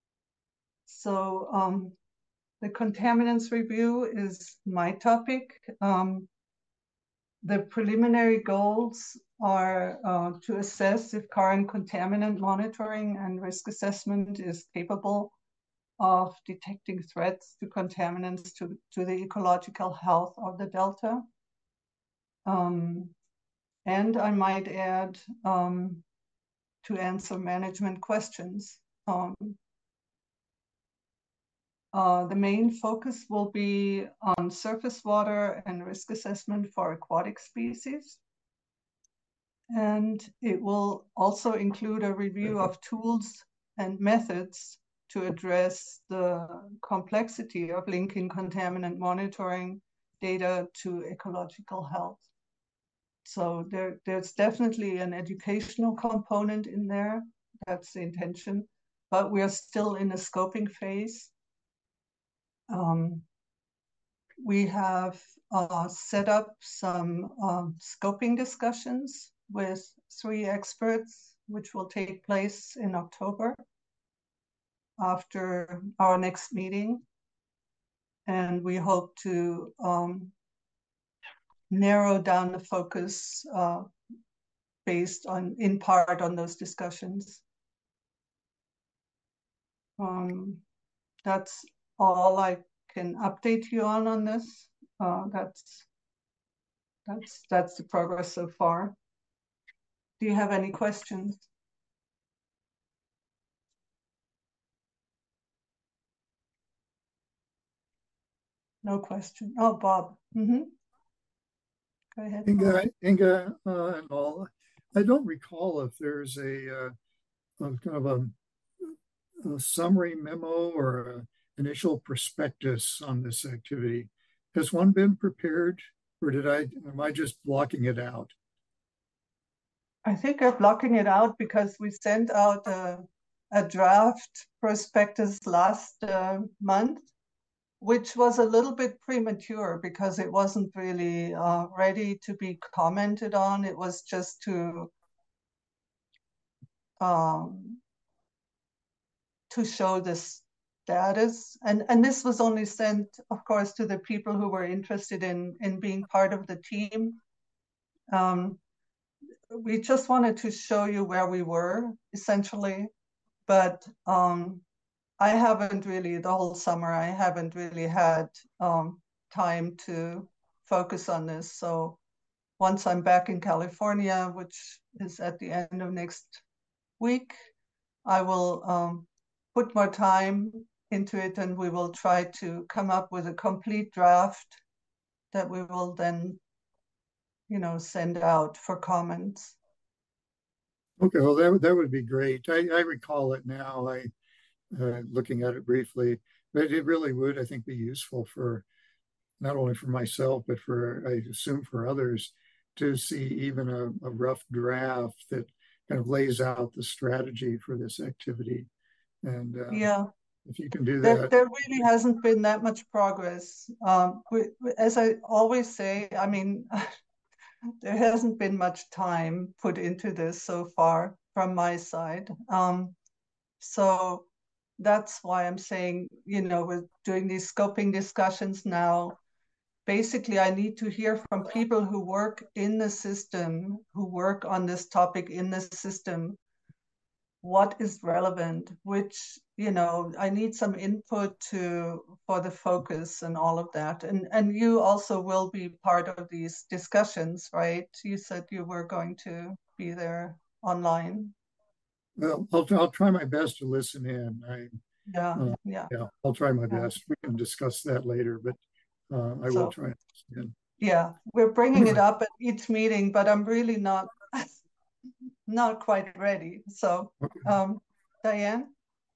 So the contaminants review is my topic. The preliminary goals are to assess if current contaminant monitoring and risk assessment is capable of detecting threats to contaminants to the ecological health of the Delta. And I might add to answer management questions. The main focus will be on surface water and risk assessment for aquatic species. And it will also include a review of tools and methods to address the complexity of linking contaminant monitoring data to ecological health. So there's definitely an educational component in there. That's the intention. But we are still in the scoping phase. We have set up some scoping discussions with 3 experts, which will take place in October after our next meeting. And we hope to narrow down the focus based on, in part, on those discussions. That's all I can update you on this. That's the progress so far. Do you have any questions? No question. Oh, Bob. Mm-hmm. Go ahead.
Inga, and all. I don't recall if there's a kind of a summary memo or an initial prospectus on this activity. Has one been prepared, or am I just blocking it out?
I think I'm blocking it out because we sent out a draft prospectus last month, which was a little bit premature because it wasn't really ready to be commented on. It was just to show the status. And this was only sent, of course, to the people who were interested in being part of the team. We just wanted to show you where we were, essentially. But I haven't really, the whole summer, I haven't really had time to focus on this. So once I'm back in California, which is at the end of next week, I will put more time into it, and we will try to come up with a complete draft that we will then, send out for comments.
Okay, well, that would be great. I recall it now. Looking at it briefly, but it really would, I think, be useful for not only for myself, but I assume for others to see even a rough draft that kind of lays out the strategy for this activity. And
yeah,
if you can do that.
There really hasn't been that much progress. As I always say, I mean, there hasn't been much time put into this so far from my side. So that's why I'm saying, we're doing these scoping discussions now. Basically, I need to hear from people who work in the system, who work on this topic in the system, what is relevant, which, I need some input for the focus and all of that. And you also will be part of these discussions, right? You said you were going to be there online.
Well, I'll try my best to listen in.
Yeah,
I'll try my best. We can discuss that later, but I will try to listen in.
yeah, we're bringing it up at each meeting, but I'm really not quite ready. So, Diane?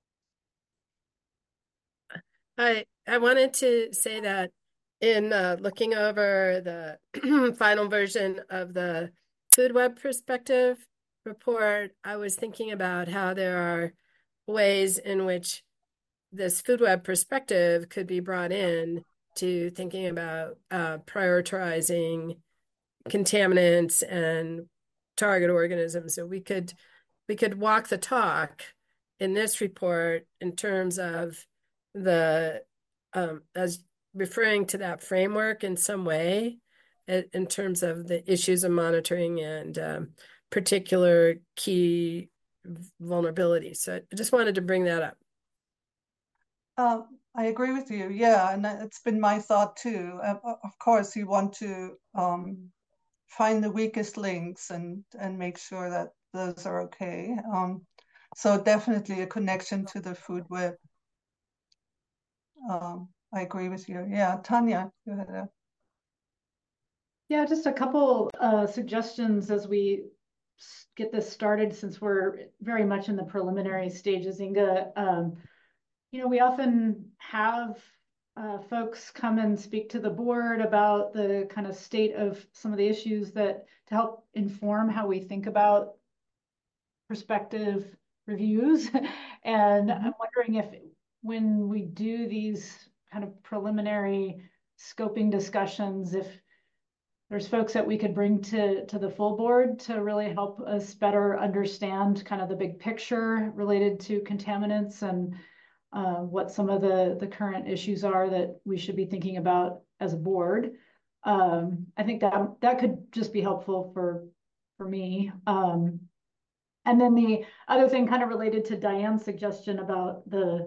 I wanted to say that in looking over the final version of the Food Web Perspective report, I was thinking about how there are ways in which this Food Web Perspective could be brought in to thinking about prioritizing contaminants and target organisms. So we could walk the talk in this report in terms of the as referring to that framework in some way in terms of the issues of monitoring and particular key vulnerabilities. So I just wanted to bring that up.
I agree with you. Yeah, and it's been my thought too. Of course, you want to find the weakest links and make sure that those are okay. So definitely a connection to the food web. I agree with you. Yeah, Tanya, go ahead.
Yeah, just a couple suggestions as we get this started, since we're very much in the preliminary stages, Inga. We often have folks come and speak to the board about the kind of state of some of the issues that to help inform how we think about prospective reviews. And I'm wondering if when we do these kind of preliminary scoping discussions, if there's folks that we could bring to the full board to really help us better understand kind of the big picture related to contaminants and what some of the current issues are that we should be thinking about as a board. I think that could just be helpful for me. And then the other thing kind of related to Diane's suggestion about the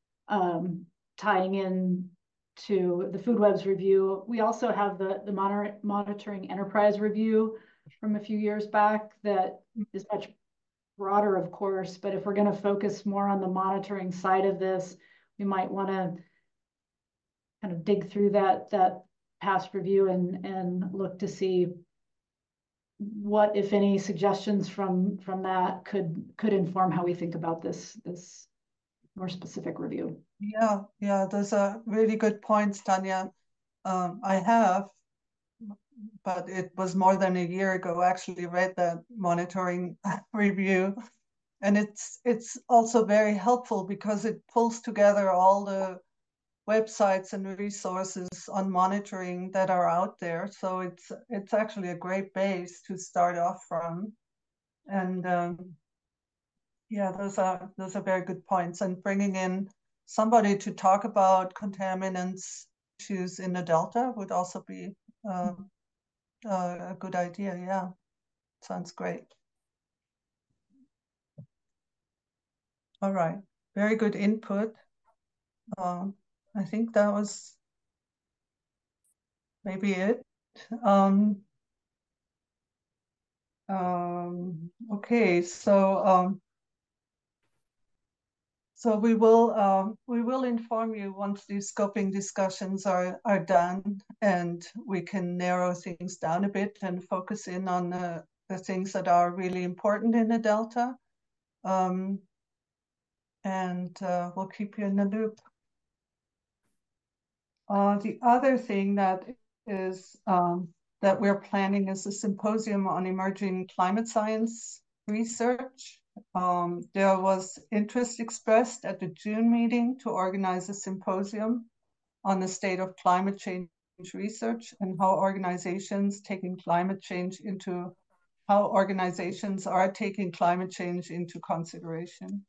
tying in to the Food Web's review, we also have the monitoring enterprise review from a few years back that is much broader, of course, but if we're going to focus more on the monitoring side of this, we might want to kind of dig through that past review and look to see what, if any, suggestions from that could inform how we think about this more specific review.
Yeah, those are really good points, Tanya. I have, but it was more than a year ago, actually read that monitoring review. And it's also very helpful because it pulls together all the websites and resources on monitoring that are out there. So it's actually a great base to start off from. And yeah, those are very good points. And bringing in somebody to talk about contaminants issues in the Delta would also be a good idea. Yeah, sounds great. All right, very good input. I think that was maybe it. Okay, so we will inform you once these scoping discussions are done, and we can narrow things down a bit and focus in on the things that are really important in the Delta. And we'll keep you in the loop. The other thing that is that we're planning is a symposium on emerging climate science research. There was interest expressed at the June meeting to organize a symposium on the state of climate change research and how organizations are taking climate change into consideration.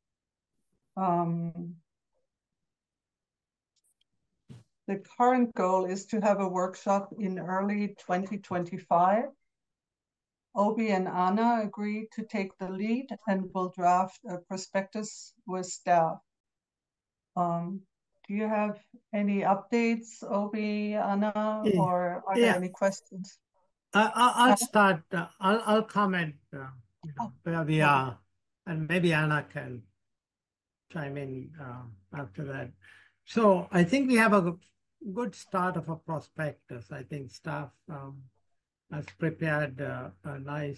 The current goal is to have a workshop in early 2025. Obi and Anna agreed to take the lead and will draft a prospectus with staff. Do you have any updates, Obi, Anna, or are there any questions?
I'll start. I'll comment where we are, and maybe Anna can chime in after that. So I think we have good start of a prospectus. I think staff has prepared a nice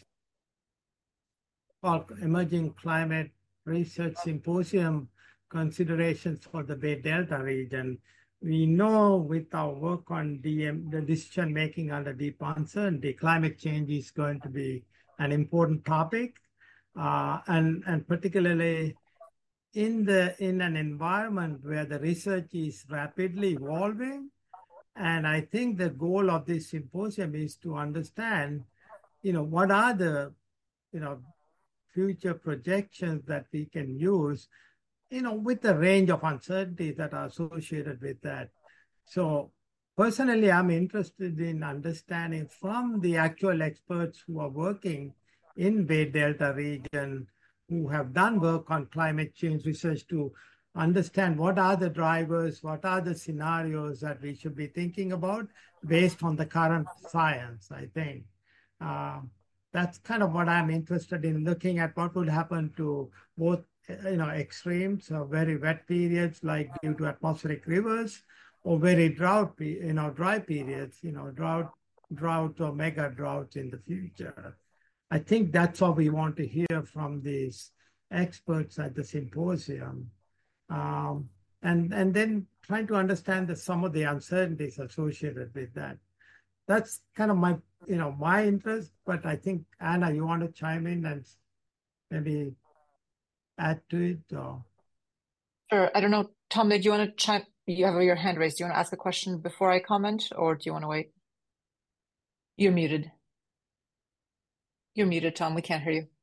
emerging climate research symposium considerations for the Bay Delta region. We know with our work on the decision making under deep uncertainty, climate change is going to be an important topic, and particularly in an environment where the research is rapidly evolving. And I think the goal of this symposium is to understand, what are the, future projections that we can use, with the range of uncertainties that are associated with that. So personally, I'm interested in understanding from the actual experts who are working in Bay Delta region, who have done work on climate change research, to understand what are the drivers, what are the scenarios that we should be thinking about based on the current science, I think. That's kind of what I'm interested in, looking at what would happen to both, extremes or very wet periods like due to atmospheric rivers, or very dry periods, drought or mega droughts in the future. I think that's what we want to hear from these experts at the symposium. And then trying to understand some of the uncertainties associated with that. That's kind of my interest, but I think, Anna, you want to chime in and maybe add to it? Or?
Sure. I don't know, Tom, did you want to chime? You have your hand raised. Do you want to ask a question before I comment, or do you want to wait? You're muted. You're muted, Tom. We can't hear you.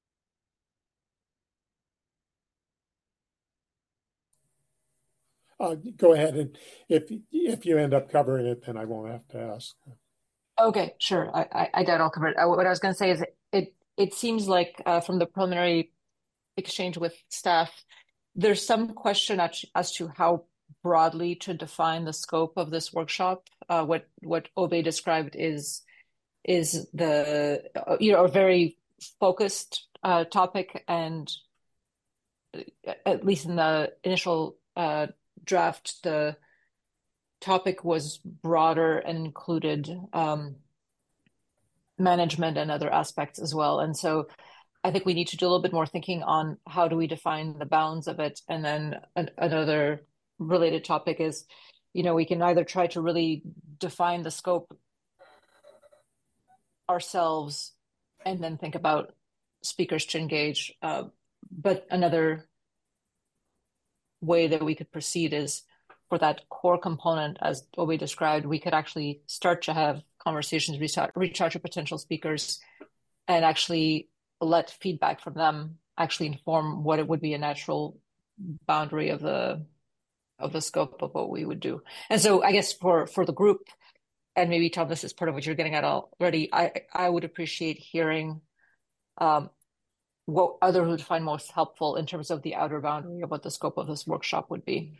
Go ahead, and if you end up covering it, then I won't have to ask.
Okay, sure. I doubt I'll cover it. What I was going to say is it seems like from the preliminary exchange with staff, there's some question as to how broadly to define the scope of this workshop. What Obey described is the a very focused topic, and at least in the initial draft, the topic was broader and included management and other aspects as well. And so I think we need to do a little bit more thinking on how do we define the bounds of it. And then another related topic is, we can either try to really define the scope ourselves and then think about speakers to engage. But another way that we could proceed is for that core component, as Obey described, we could actually start to have conversations, reach out to potential speakers, and actually let feedback from them actually inform what it would be a natural boundary of the scope of what we would do. And so I guess for the group, and maybe Tom, this is part of what you're getting at already, I would appreciate hearing what others would find most helpful in terms of the outer boundary of what the scope of this workshop would be.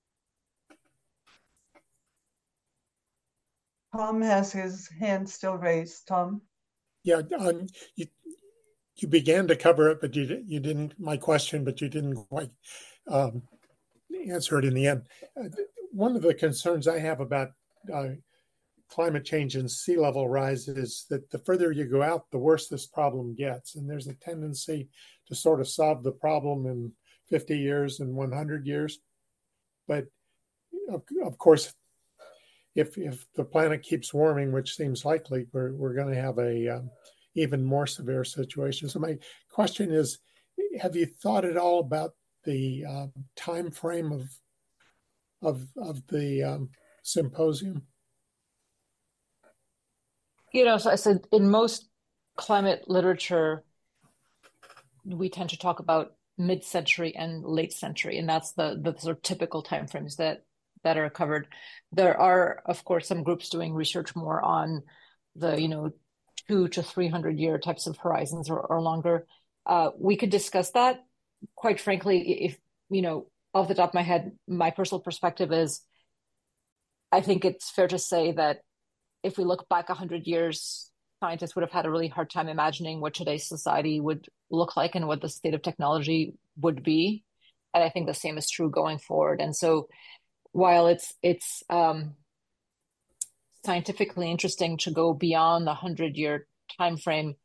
Tom has his hand still raised. Tom?
Yeah, you began to cover it, but you didn't, my question, but you didn't quite answer it in the end. One of the concerns I have about climate change and sea level rise is that the further you go out, the worse this problem gets. And there's a tendency to sort of solve the problem in 50 years and 100 years. But of course, if the planet keeps warming, which seems likely, we're going to have a even more severe situation. So my question is, have you thought at all about the time frame of the symposium?
So I said in most climate literature, we tend to talk about mid-century and late century, and that's the sort of typical timeframes that are covered. There are, of course, some groups doing research more on the 200 to 300 year types of horizons or longer. We could discuss that. Quite frankly, if off the top of my head, my personal perspective is, I think it's fair to say that if we look back 100 years, scientists would have had a really hard time imagining what today's society would look like and what the state of technology would be. And I think the same is true going forward. And so while it's scientifically interesting to go beyond the 100-year time frame,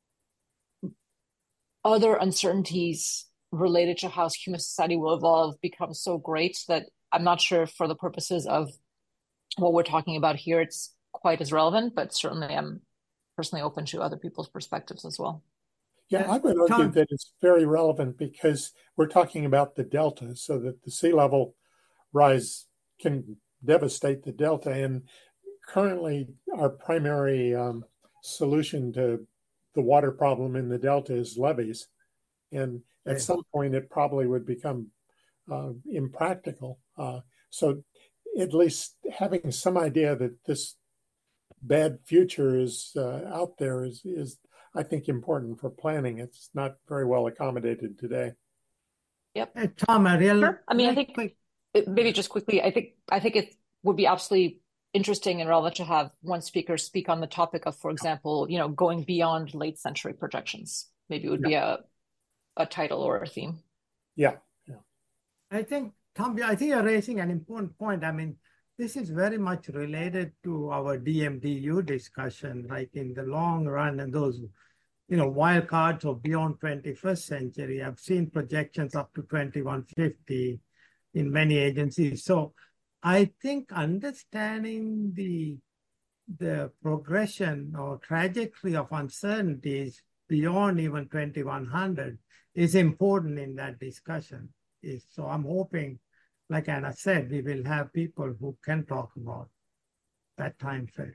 other uncertainties related to how human society will evolve become so great that I'm not sure for the purposes of what we're talking about here, it's quite as relevant, but certainly I'm personally open to other people's perspectives as well.
Yeah, I would argue that it's very relevant because we're talking about the delta, so that the sea level rise can devastate the delta. And currently, our primary solution to the water problem in the delta is levees. And at some point, it probably would become impractical. So at least having some idea that this bad future is out there is, I think, important for planning. It's not very well accommodated today.
Yep.
Hey, Tom,
Sure. I mean, I think maybe just quickly, I think it would be absolutely interesting and relevant to have one speaker speak on the topic of, for example, going beyond late century projections. Maybe it would be a title or a theme.
Yeah.
I think, Tom, I think you're raising an important point. I mean, this is very much related to our DMDU discussion, like in the long run and those, wild cards of beyond 21st century. I've seen projections up to 2150 in many agencies. So I think understanding the progression or trajectory of uncertainties beyond even 2100 is important in that discussion. So I'm hoping, like Anna said, we will have people who can talk about that time frame.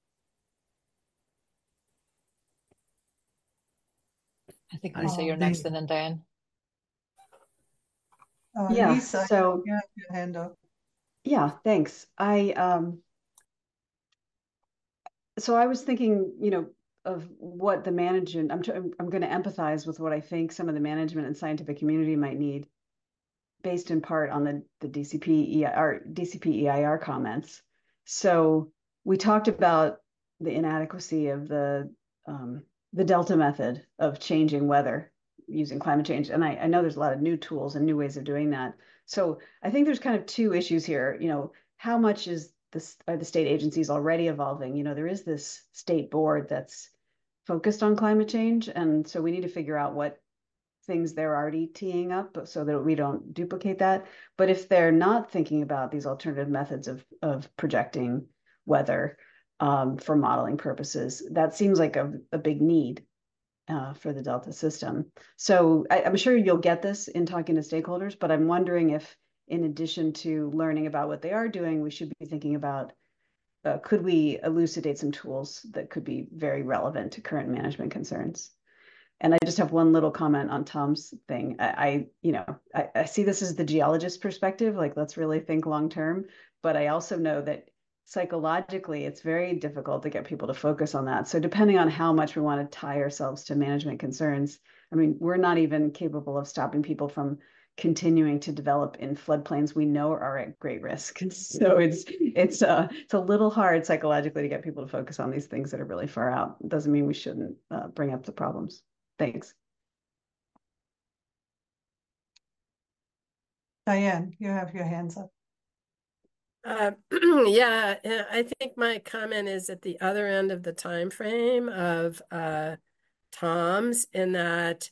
I think Lisa, you're next, and then Diane.
Yeah,
Lisa,
so
you have your hand up.
Yeah, thanks. So I was thinking, of what the management. I'm going to empathize with what I think some of the management and scientific community might need, based in part on the DCP EIR comments. So we talked about the inadequacy of the Delta method of changing weather using climate change, and I know there's a lot of new tools and new ways of doing that. So I think there's kind of two issues here. How much are the state agencies already evolving? There is this state board that's focused on climate change, and so we need to figure out what things they're already teeing up so that we don't duplicate that. But if they're not thinking about these alternative methods of projecting weather for modeling purposes, that seems like a big need for the Delta system. So I'm sure you'll get this in talking to stakeholders, but I'm wondering if, in addition to learning about what they are doing, we should be thinking about, could we elucidate some tools that could be very relevant to current management concerns? And I just have one little comment on Tom's thing. I see this as the geologist perspective, like let's really think long term. But I also know that psychologically, it's very difficult to get people to focus on that. So depending on how much we want to tie ourselves to management concerns, I mean, we're not even capable of stopping people from continuing to develop in floodplains we know are at great risk. So it's a little hard psychologically to get people to focus on these things that are really far out. It doesn't mean we shouldn't bring up the problems. Thanks.
Diane, you have your hands up.
Yeah, I think my comment is at the other end of the time frame of Tom's, in that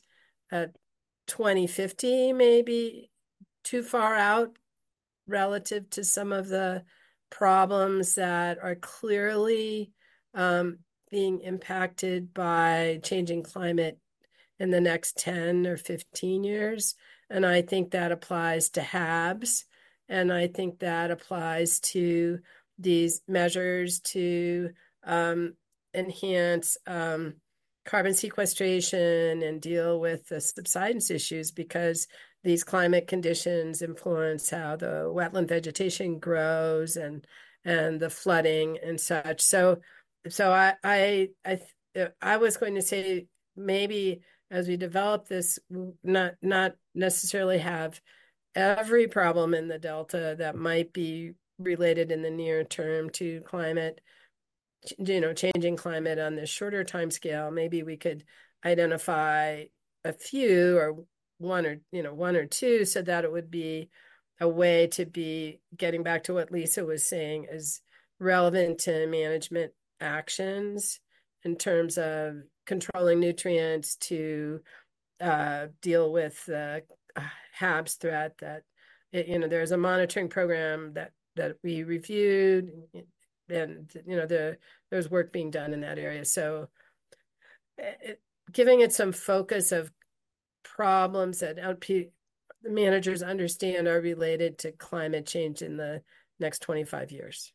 2050 may be too far out relative to some of the problems that are clearly being impacted by changing climate in the next 10 or 15 years. And I think that applies to HABs. And I think that applies to these measures to enhance carbon sequestration and deal with the subsidence issues, because these climate conditions influence how the wetland vegetation grows and the flooding and such. So I was going to say, maybe as we develop this, not necessarily have every problem in the Delta that might be related in the near term to climate, changing climate on this shorter time scale. Maybe we could identify a few, or one or two, so that it would be a way to be getting back to what Lisa was saying is relevant to management actions in terms of controlling nutrients to deal with the HABs threat that, there's a monitoring program that we reviewed, and, there's work being done in that area. So giving it some focus of problems that the managers understand are related to climate change in the next 25 years.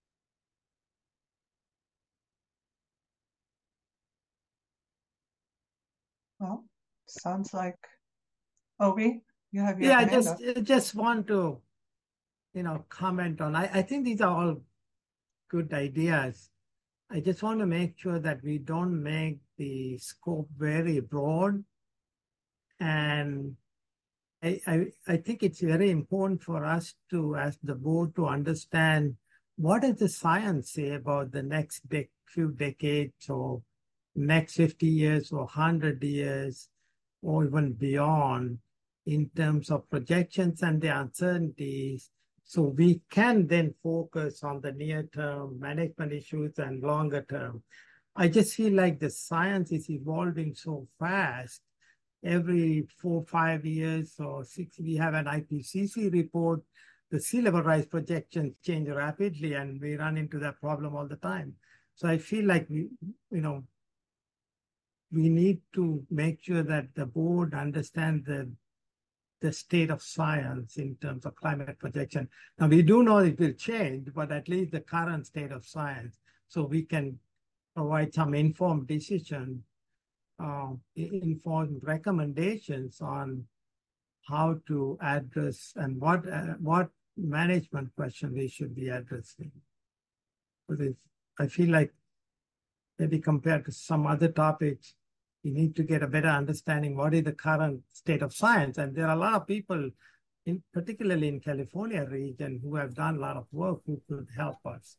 Well, sounds like Obi, you have your hand up.
just want to, comment on. I think these are all good ideas. I just want to make sure that we don't make the scope very broad. And I think it's very important for us to, as the board, to understand what does the science say about the next few decades or next 50 years or 100 years or even beyond in terms of projections and the uncertainties. So we can then focus on the near-term management issues and longer term. I just feel like the science is evolving so fast. Every 4 or 5 years or 6, we have an IPCC report. The sea level rise projections change rapidly, and we run into that problem all the time. So I feel like we need to make sure that the board understands the state of science in terms of climate projection. Now, we do know it will change, but at least the current state of science, so we can provide some informed decision, informed recommendations on how to address and what management question we should be addressing. Because I feel like maybe compared to some other topics, we need to get a better understanding what is the current state of science. And there are a lot of people, particularly in California region, who have done a lot of work who could help us.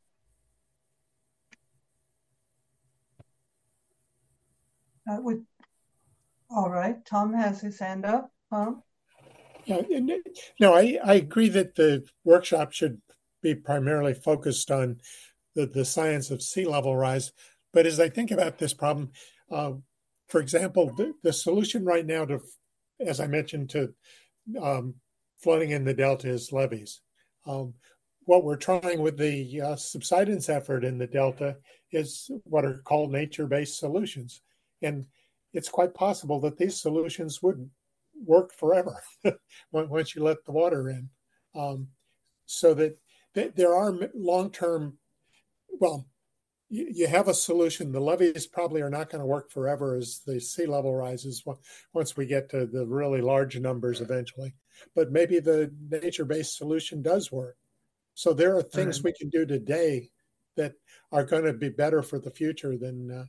All right. Tom has his hand up. Tom?
Yeah, no, I agree that the workshop should be primarily focused on the science of sea level rise. But as I think about this problem, for example, the solution right now to, as I mentioned, to flooding in the Delta is levees. What we're trying with the subsidence effort in the Delta is what are called nature-based solutions. And it's quite possible that these solutions would work forever once you let the water in. So that there are long-term, well, you have a solution. The levees probably are not going to work forever as the sea level rises once we get to the really large numbers eventually. But maybe the nature-based solution does work. So there are things we can do today that are going to be better for the future than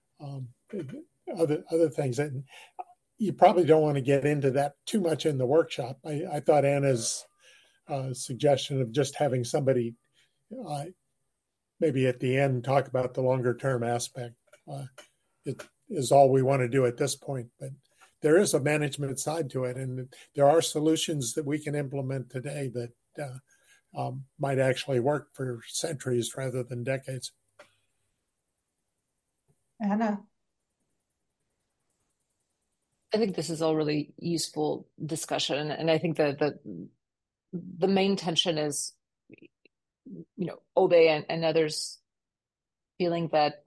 other things. And you probably don't want to get into that too much in the workshop. I thought Anna's suggestion of just having somebody maybe at the end talk about the longer term aspect it is all we want to do at this point. But there is a management side to it, and there are solutions that we can implement today that might actually work for centuries rather than decades.
Anna?
I think this is all really useful discussion, and I think that the main tension is, Obe and others feeling that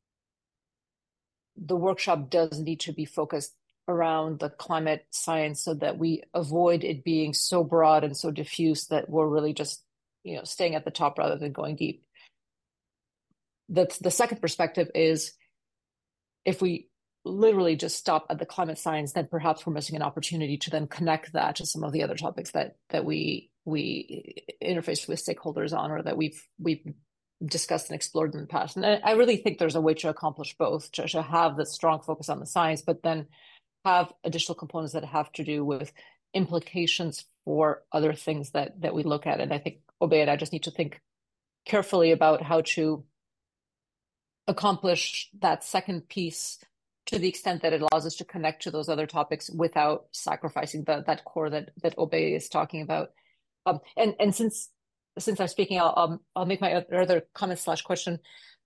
the workshop does need to be focused around the climate science so that we avoid it being so broad and so diffuse that we're really just, staying at the top rather than going deep. The second perspective is, if we literally just stop at the climate science, then perhaps we're missing an opportunity to then connect that to some of the other topics that we interface with stakeholders on, or that we've discussed and explored in the past. And I really think there's a way to accomplish both, to have the strong focus on the science, but then have additional components that have to do with implications for other things that we look at. And I think Obe and I just need to think carefully about how to accomplish that second piece to the extent that it allows us to connect to those other topics without sacrificing that core that Obe is talking about. And since I'm speaking, I'll make my other comment / question.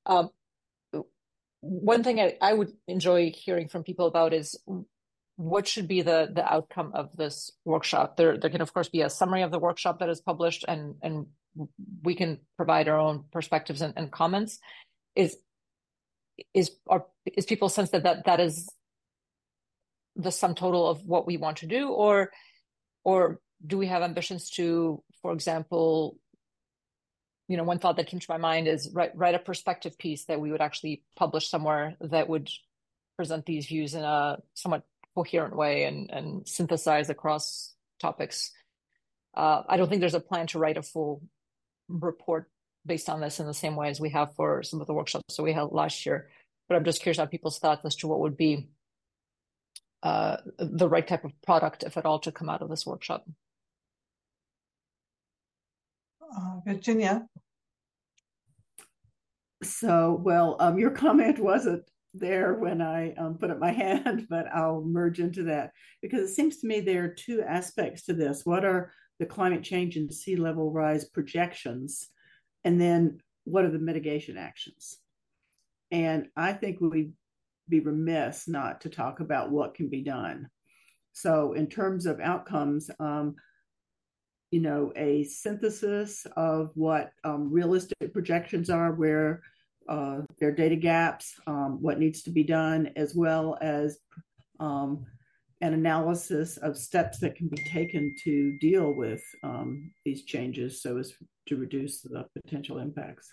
One thing I would enjoy hearing from people about is what should be the outcome of this workshop. There can of course be a summary of the workshop that is published, and we can provide our own perspectives and comments. Is people sense that is the sum total of what we want to do, or do we have ambitions to, for example, one thought that came to my mind is write a perspective piece that we would actually publish somewhere that would present these views in a somewhat coherent way and synthesize across topics. I don't think there's a plan to write a full report based on this in the same way as we have for some of the workshops that we held last year. But I'm just curious about people's thoughts as to what would be the right type of product, if at all, to come out of this workshop.
Virginia.
So, well, your comment wasn't there when I put up my hand, but I'll merge into that because it seems to me there are two aspects to this. What are the climate change and sea level rise projections? And then what are the mitigation actions? And I think we'd be remiss not to talk about what can be done. So in terms of outcomes, a synthesis of what realistic projections are, where there are data gaps, what needs to be done, as well as an analysis of steps that can be taken to deal with these changes so as to reduce the potential impacts.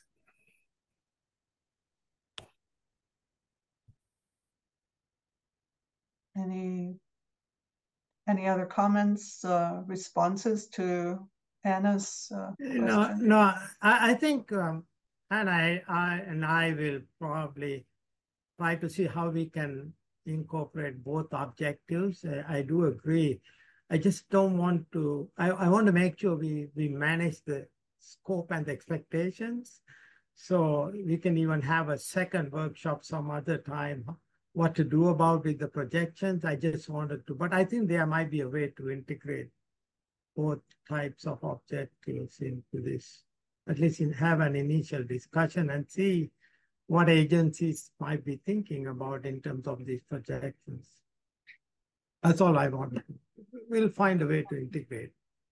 Any other comments, responses to Anna's question?
No. I think and I will probably try to see how we can incorporate both objectives. I do agree. I just don't want to. I want to make sure we manage the scope and the expectations, so we can even have a second workshop some other time. What to do about with the projections. I just wanted to, but I think there might be a way to integrate both types of objectives into this, at least have an initial discussion and see what agencies might be thinking about in terms of these projections. That's all I want. We'll find a way to integrate.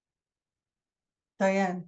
Diane.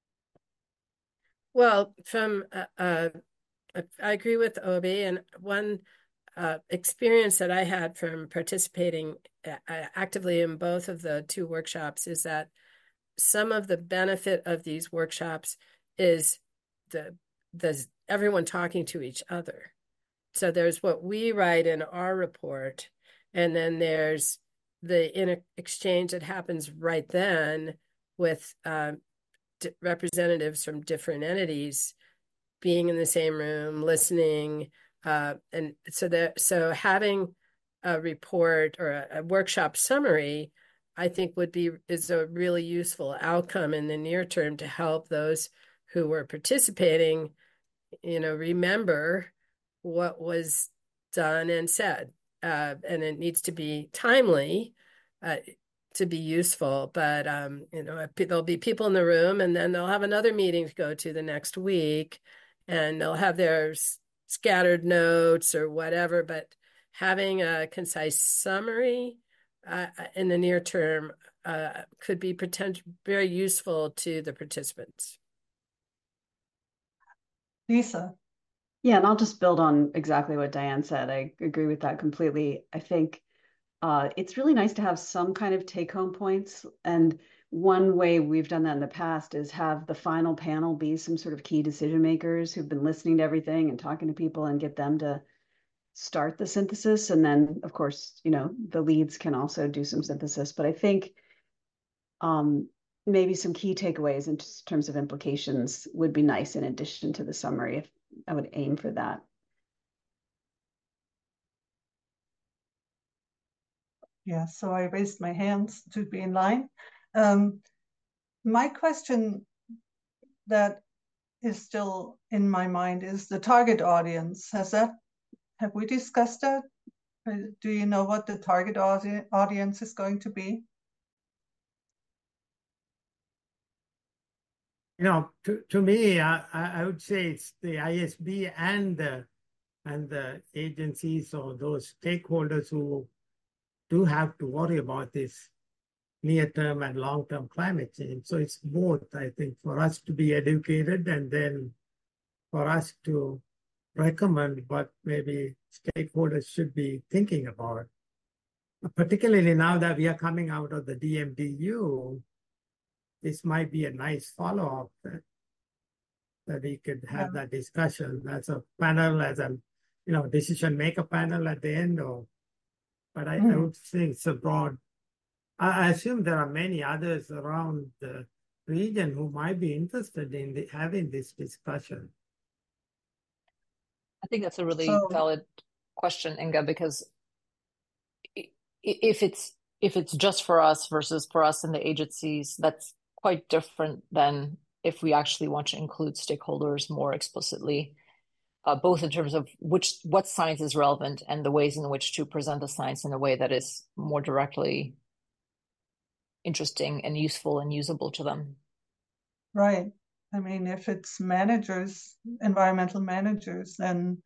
Well, I agree with Obi, and one experience that I had from participating actively in both of the two workshops is that some of the benefit of these workshops is the everyone talking to each other. So there's what we write in our report, and then there's the exchange that happens right then with representatives from different entities being in the same room, listening. And so having a report or a workshop summary, I think is a really useful outcome in the near term to help those who were participating, remember what was done and said. And it needs to be timely to be useful, but there'll be people in the room, and then they'll have another meeting to go to the next week, and they'll have their scattered notes or whatever, but having a concise summary in the near term could be very useful to the participants.
Lisa.
Yeah, and I'll just build on exactly what Diane said. I agree with that completely. I think it's really nice to have some kind of take-home points. And one way we've done that in the past is have the final panel be some sort of key decision makers who've been listening to everything and talking to people, and get them to start the synthesis. And then, of course, the leads can also do some synthesis. But I think maybe some key takeaways in terms of implications would be nice in addition to the summary. If I would aim for that.
Yeah, so I raised my hands to be in line. My question that is still in my mind is the target audience. Have we discussed that? Do you know what the target audience is going to be?
to me, I would say it's the ISB and the agencies or those stakeholders who do have to worry about this near-term and long-term climate change. So it's both, I think, for us to be educated and then for us to recommend what maybe stakeholders should be thinking about. Particularly now that we are coming out of the DMDU, this might be a nice follow-up that we could have that discussion as a panel, as a decision maker panel at the end. But I would think it's a broad. I assume there are many others around the region who might be interested in having this discussion.
I think that's a really valid question, Inga, because if it's just for us versus for us and the agencies, that's quite different than if we actually want to include stakeholders more explicitly, both in terms of what science is relevant and the ways in which to present the science in a way that is more directly interesting and useful and usable to them.
Right. I mean, if it's managers, environmental managers, then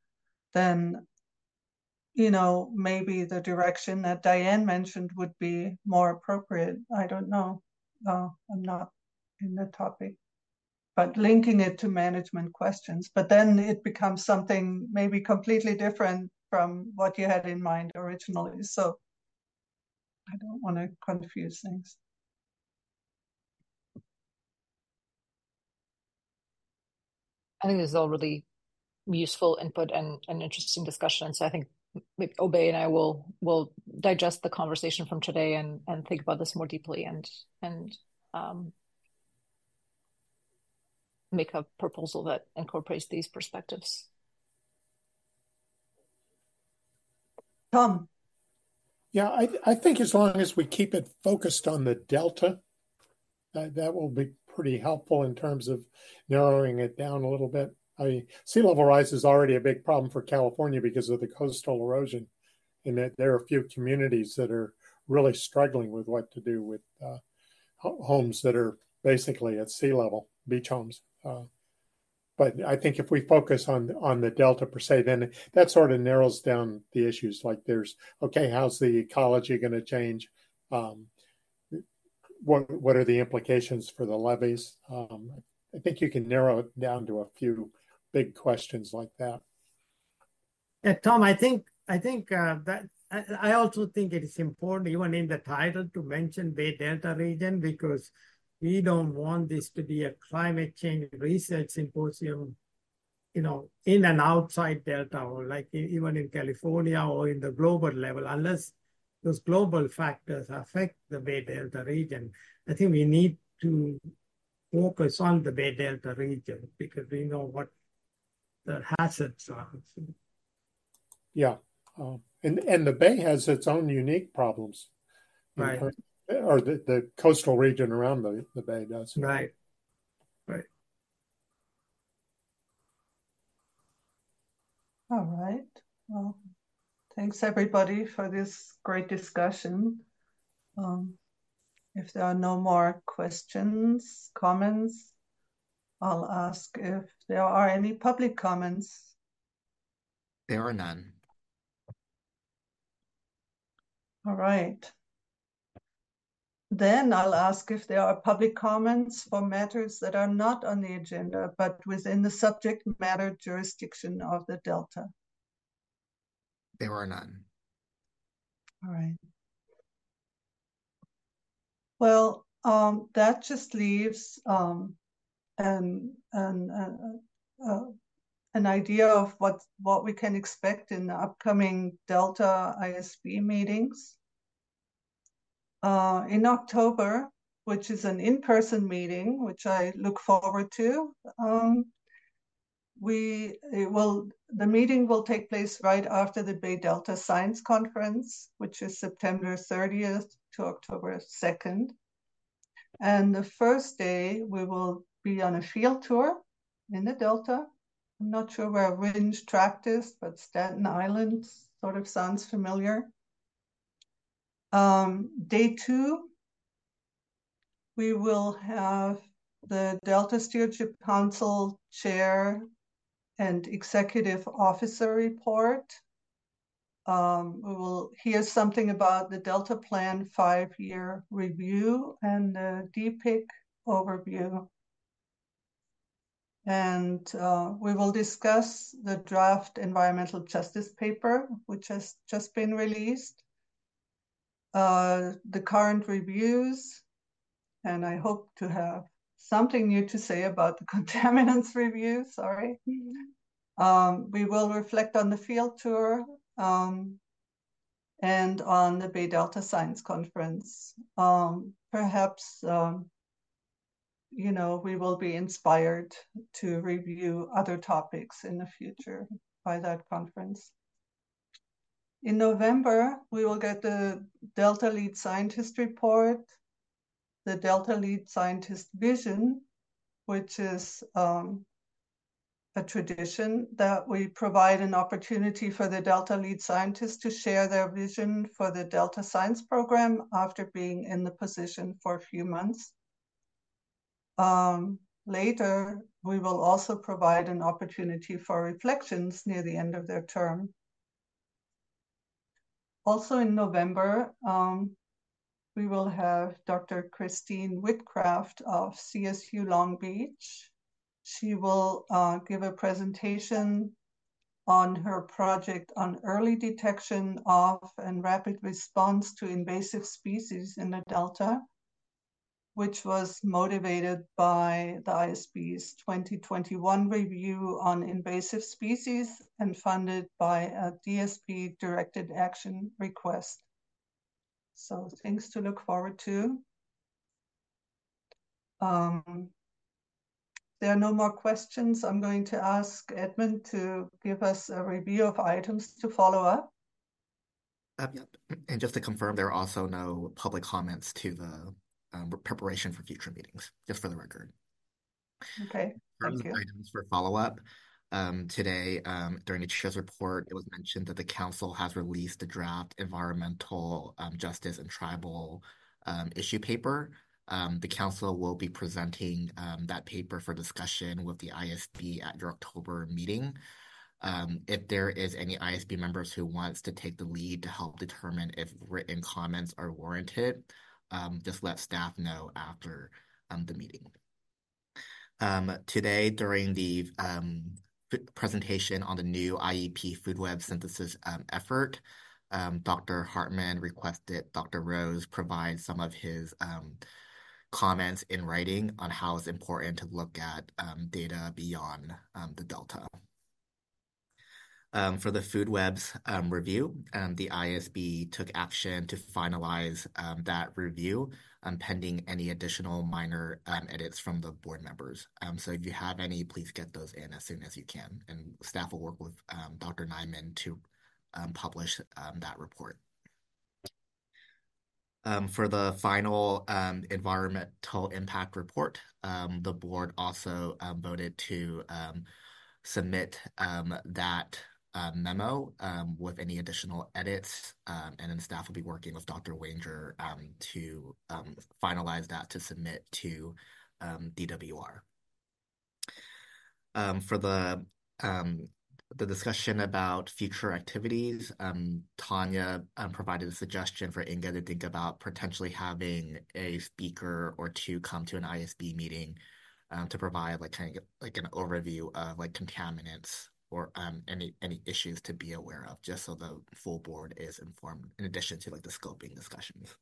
maybe the direction that Diane mentioned would be more appropriate. I don't know. I'm not in the topic, but linking it to management questions. But then it becomes something maybe completely different from what you had in mind originally. So I don't want to confuse things.
I think this is all really useful input and an interesting discussion. So I think Obey and I will digest the conversation from today and think about this more deeply and make a proposal that incorporates these perspectives.
Tom.
Yeah, I think as long as we keep it focused on the delta, that will be pretty helpful in terms of narrowing it down a little bit. Sea level rise is already a big problem for California because of the coastal erosion, and that there are a few communities that are really struggling with what to do with homes that are basically at sea level, beach homes. But I think if we focus on the delta per se, then that sort of narrows down the issues. Like how's the ecology going to change? What are the implications for the levees? I think you can narrow it down to a few big questions like that.
Yeah, Tom, I think that I also think it is important, even in the title, to mention Bay Delta region, because we don't want this to be a climate change research symposium, in and outside Delta, or like even in California or in the global level, unless those global factors affect the Bay Delta region. I think we need to focus on the Bay Delta region because we know what the hazards are.
Yeah. And the Bay has its own unique problems.
Right.
Or the coastal region around the Bay does.
Right.
All right. Well, thanks everybody for this great discussion. If there are no more questions, comments, I'll ask if there are any public comments.
There are none.
All right. Then I'll ask if there are public comments for matters that are not on the agenda, but within the subject matter jurisdiction of the Delta.
There are none.
All right. Well, that just leaves an idea of what we can expect in the upcoming Delta ISB meetings. In October, which is an in-person meeting, which I look forward to, the meeting will take place right after the Bay Delta Science Conference, which is September 30th to October 2nd. And the first day, we will be on a field tour in the Delta. I'm not sure where Ringe Tract is, but Staten Island sort of sounds familiar. Day 2, we will have the Delta Stewardship Council Chair and Executive Officer report. We will hear something about the Delta Plan 5-year review and the DPIC overview. And we will discuss the draft environmental justice paper, which has just been released, the current reviews, and I hope to have something new to say about the contaminants review, sorry. We will reflect on the field tour and on the Bay Delta Science Conference. Perhaps, you know, we will be inspired to review other topics in the future by that conference. In November, we will get the Delta Lead Scientist report, the Delta Lead Scientist vision, which is a tradition that we provide an opportunity for the Delta Lead Scientists to share their vision for the Delta Science Program after being in the position for a few months. Later, we will also provide an opportunity for reflections near the end of their term. Also in November, we will have Dr. Christine Whitcraft of CSU Long Beach. She will give a presentation on her project on early detection of and rapid response to invasive species in the Delta, which was motivated by the ISB's 2021 review on invasive species and funded by a DSP directed action request. So things to look forward to. There are no more questions. I'm going to ask Edmund to give us a review of items to follow up.
Yep. And just to confirm, there are also no public comments to the preparation for future meetings, just for the record.
Okay, thank you.
Items for follow-up. Today, during the chair's report, it was mentioned that the council has released the draft environmental justice and tribal issue paper. The council will be presenting that paper for discussion with the ISB at your October meeting. If there is any ISB members who wants to take the lead to help determine if written comments are warranted, just let staff know after the meeting. Today, during the presentation on the new IEP food web synthesis effort, Dr. Hartman requested Dr. Rose provide some of his comments in writing on how it's important to look at data beyond the Delta. For the food webs review, the ISB took action to finalize that review pending any additional minor edits from the board members. So if you have any, please get those in as soon as you can. And staff will work with Dr. Nyman to publish that report. For the final environmental impact report, the board also voted to submit that memo with any additional edits, and then staff will be working with Dr. Wanger to finalize that to submit to DWR. For the discussion about future activities, Tanya provided a suggestion for Inga to think about potentially having a speaker or two come to an ISB meeting to provide like kind of like an overview of like contaminants or any issues to be aware of, just so the full board is informed, in addition to like the scoping discussions.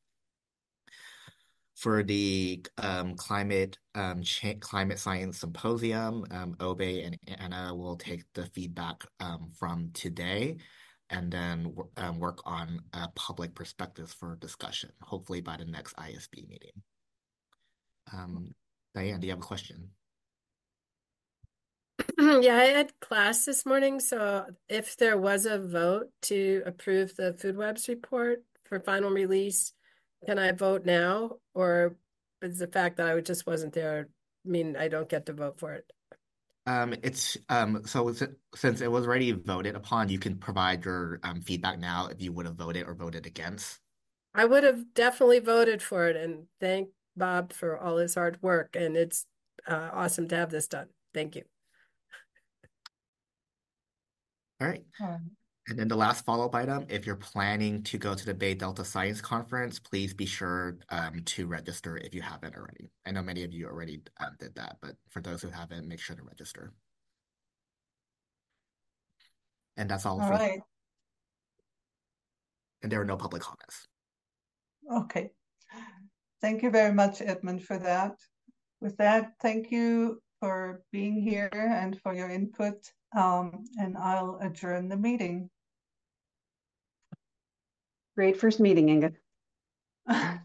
For the climate science symposium, Obe and Anna will take the feedback from today and then work on public perspectives for discussion, hopefully by the next ISB meeting. Diane, do you have a question?
Yeah, I had class this morning, so if there was a vote to approve the food webs report for final release, can I vote now, or is the fact that I just wasn't there mean I don't get to vote for it?
It's so since it was already voted upon, you can provide your feedback now if you would have voted or voted against.
I would have definitely voted for it, and thank Bob for all his hard work. And it's awesome to have this done. Thank you.
All right. And then the last follow-up item, if you're planning to go to the Bay Delta Science Conference, please be sure to register if you haven't already. I know many of you already did that, but for those who haven't, make sure to register. And that's all.
All right.
And there are no public comments.
Okay. Thank you very much, Edmund, for that. With that, thank you for being here and for your input. And I'll adjourn the meeting.
Great first meeting, Inga.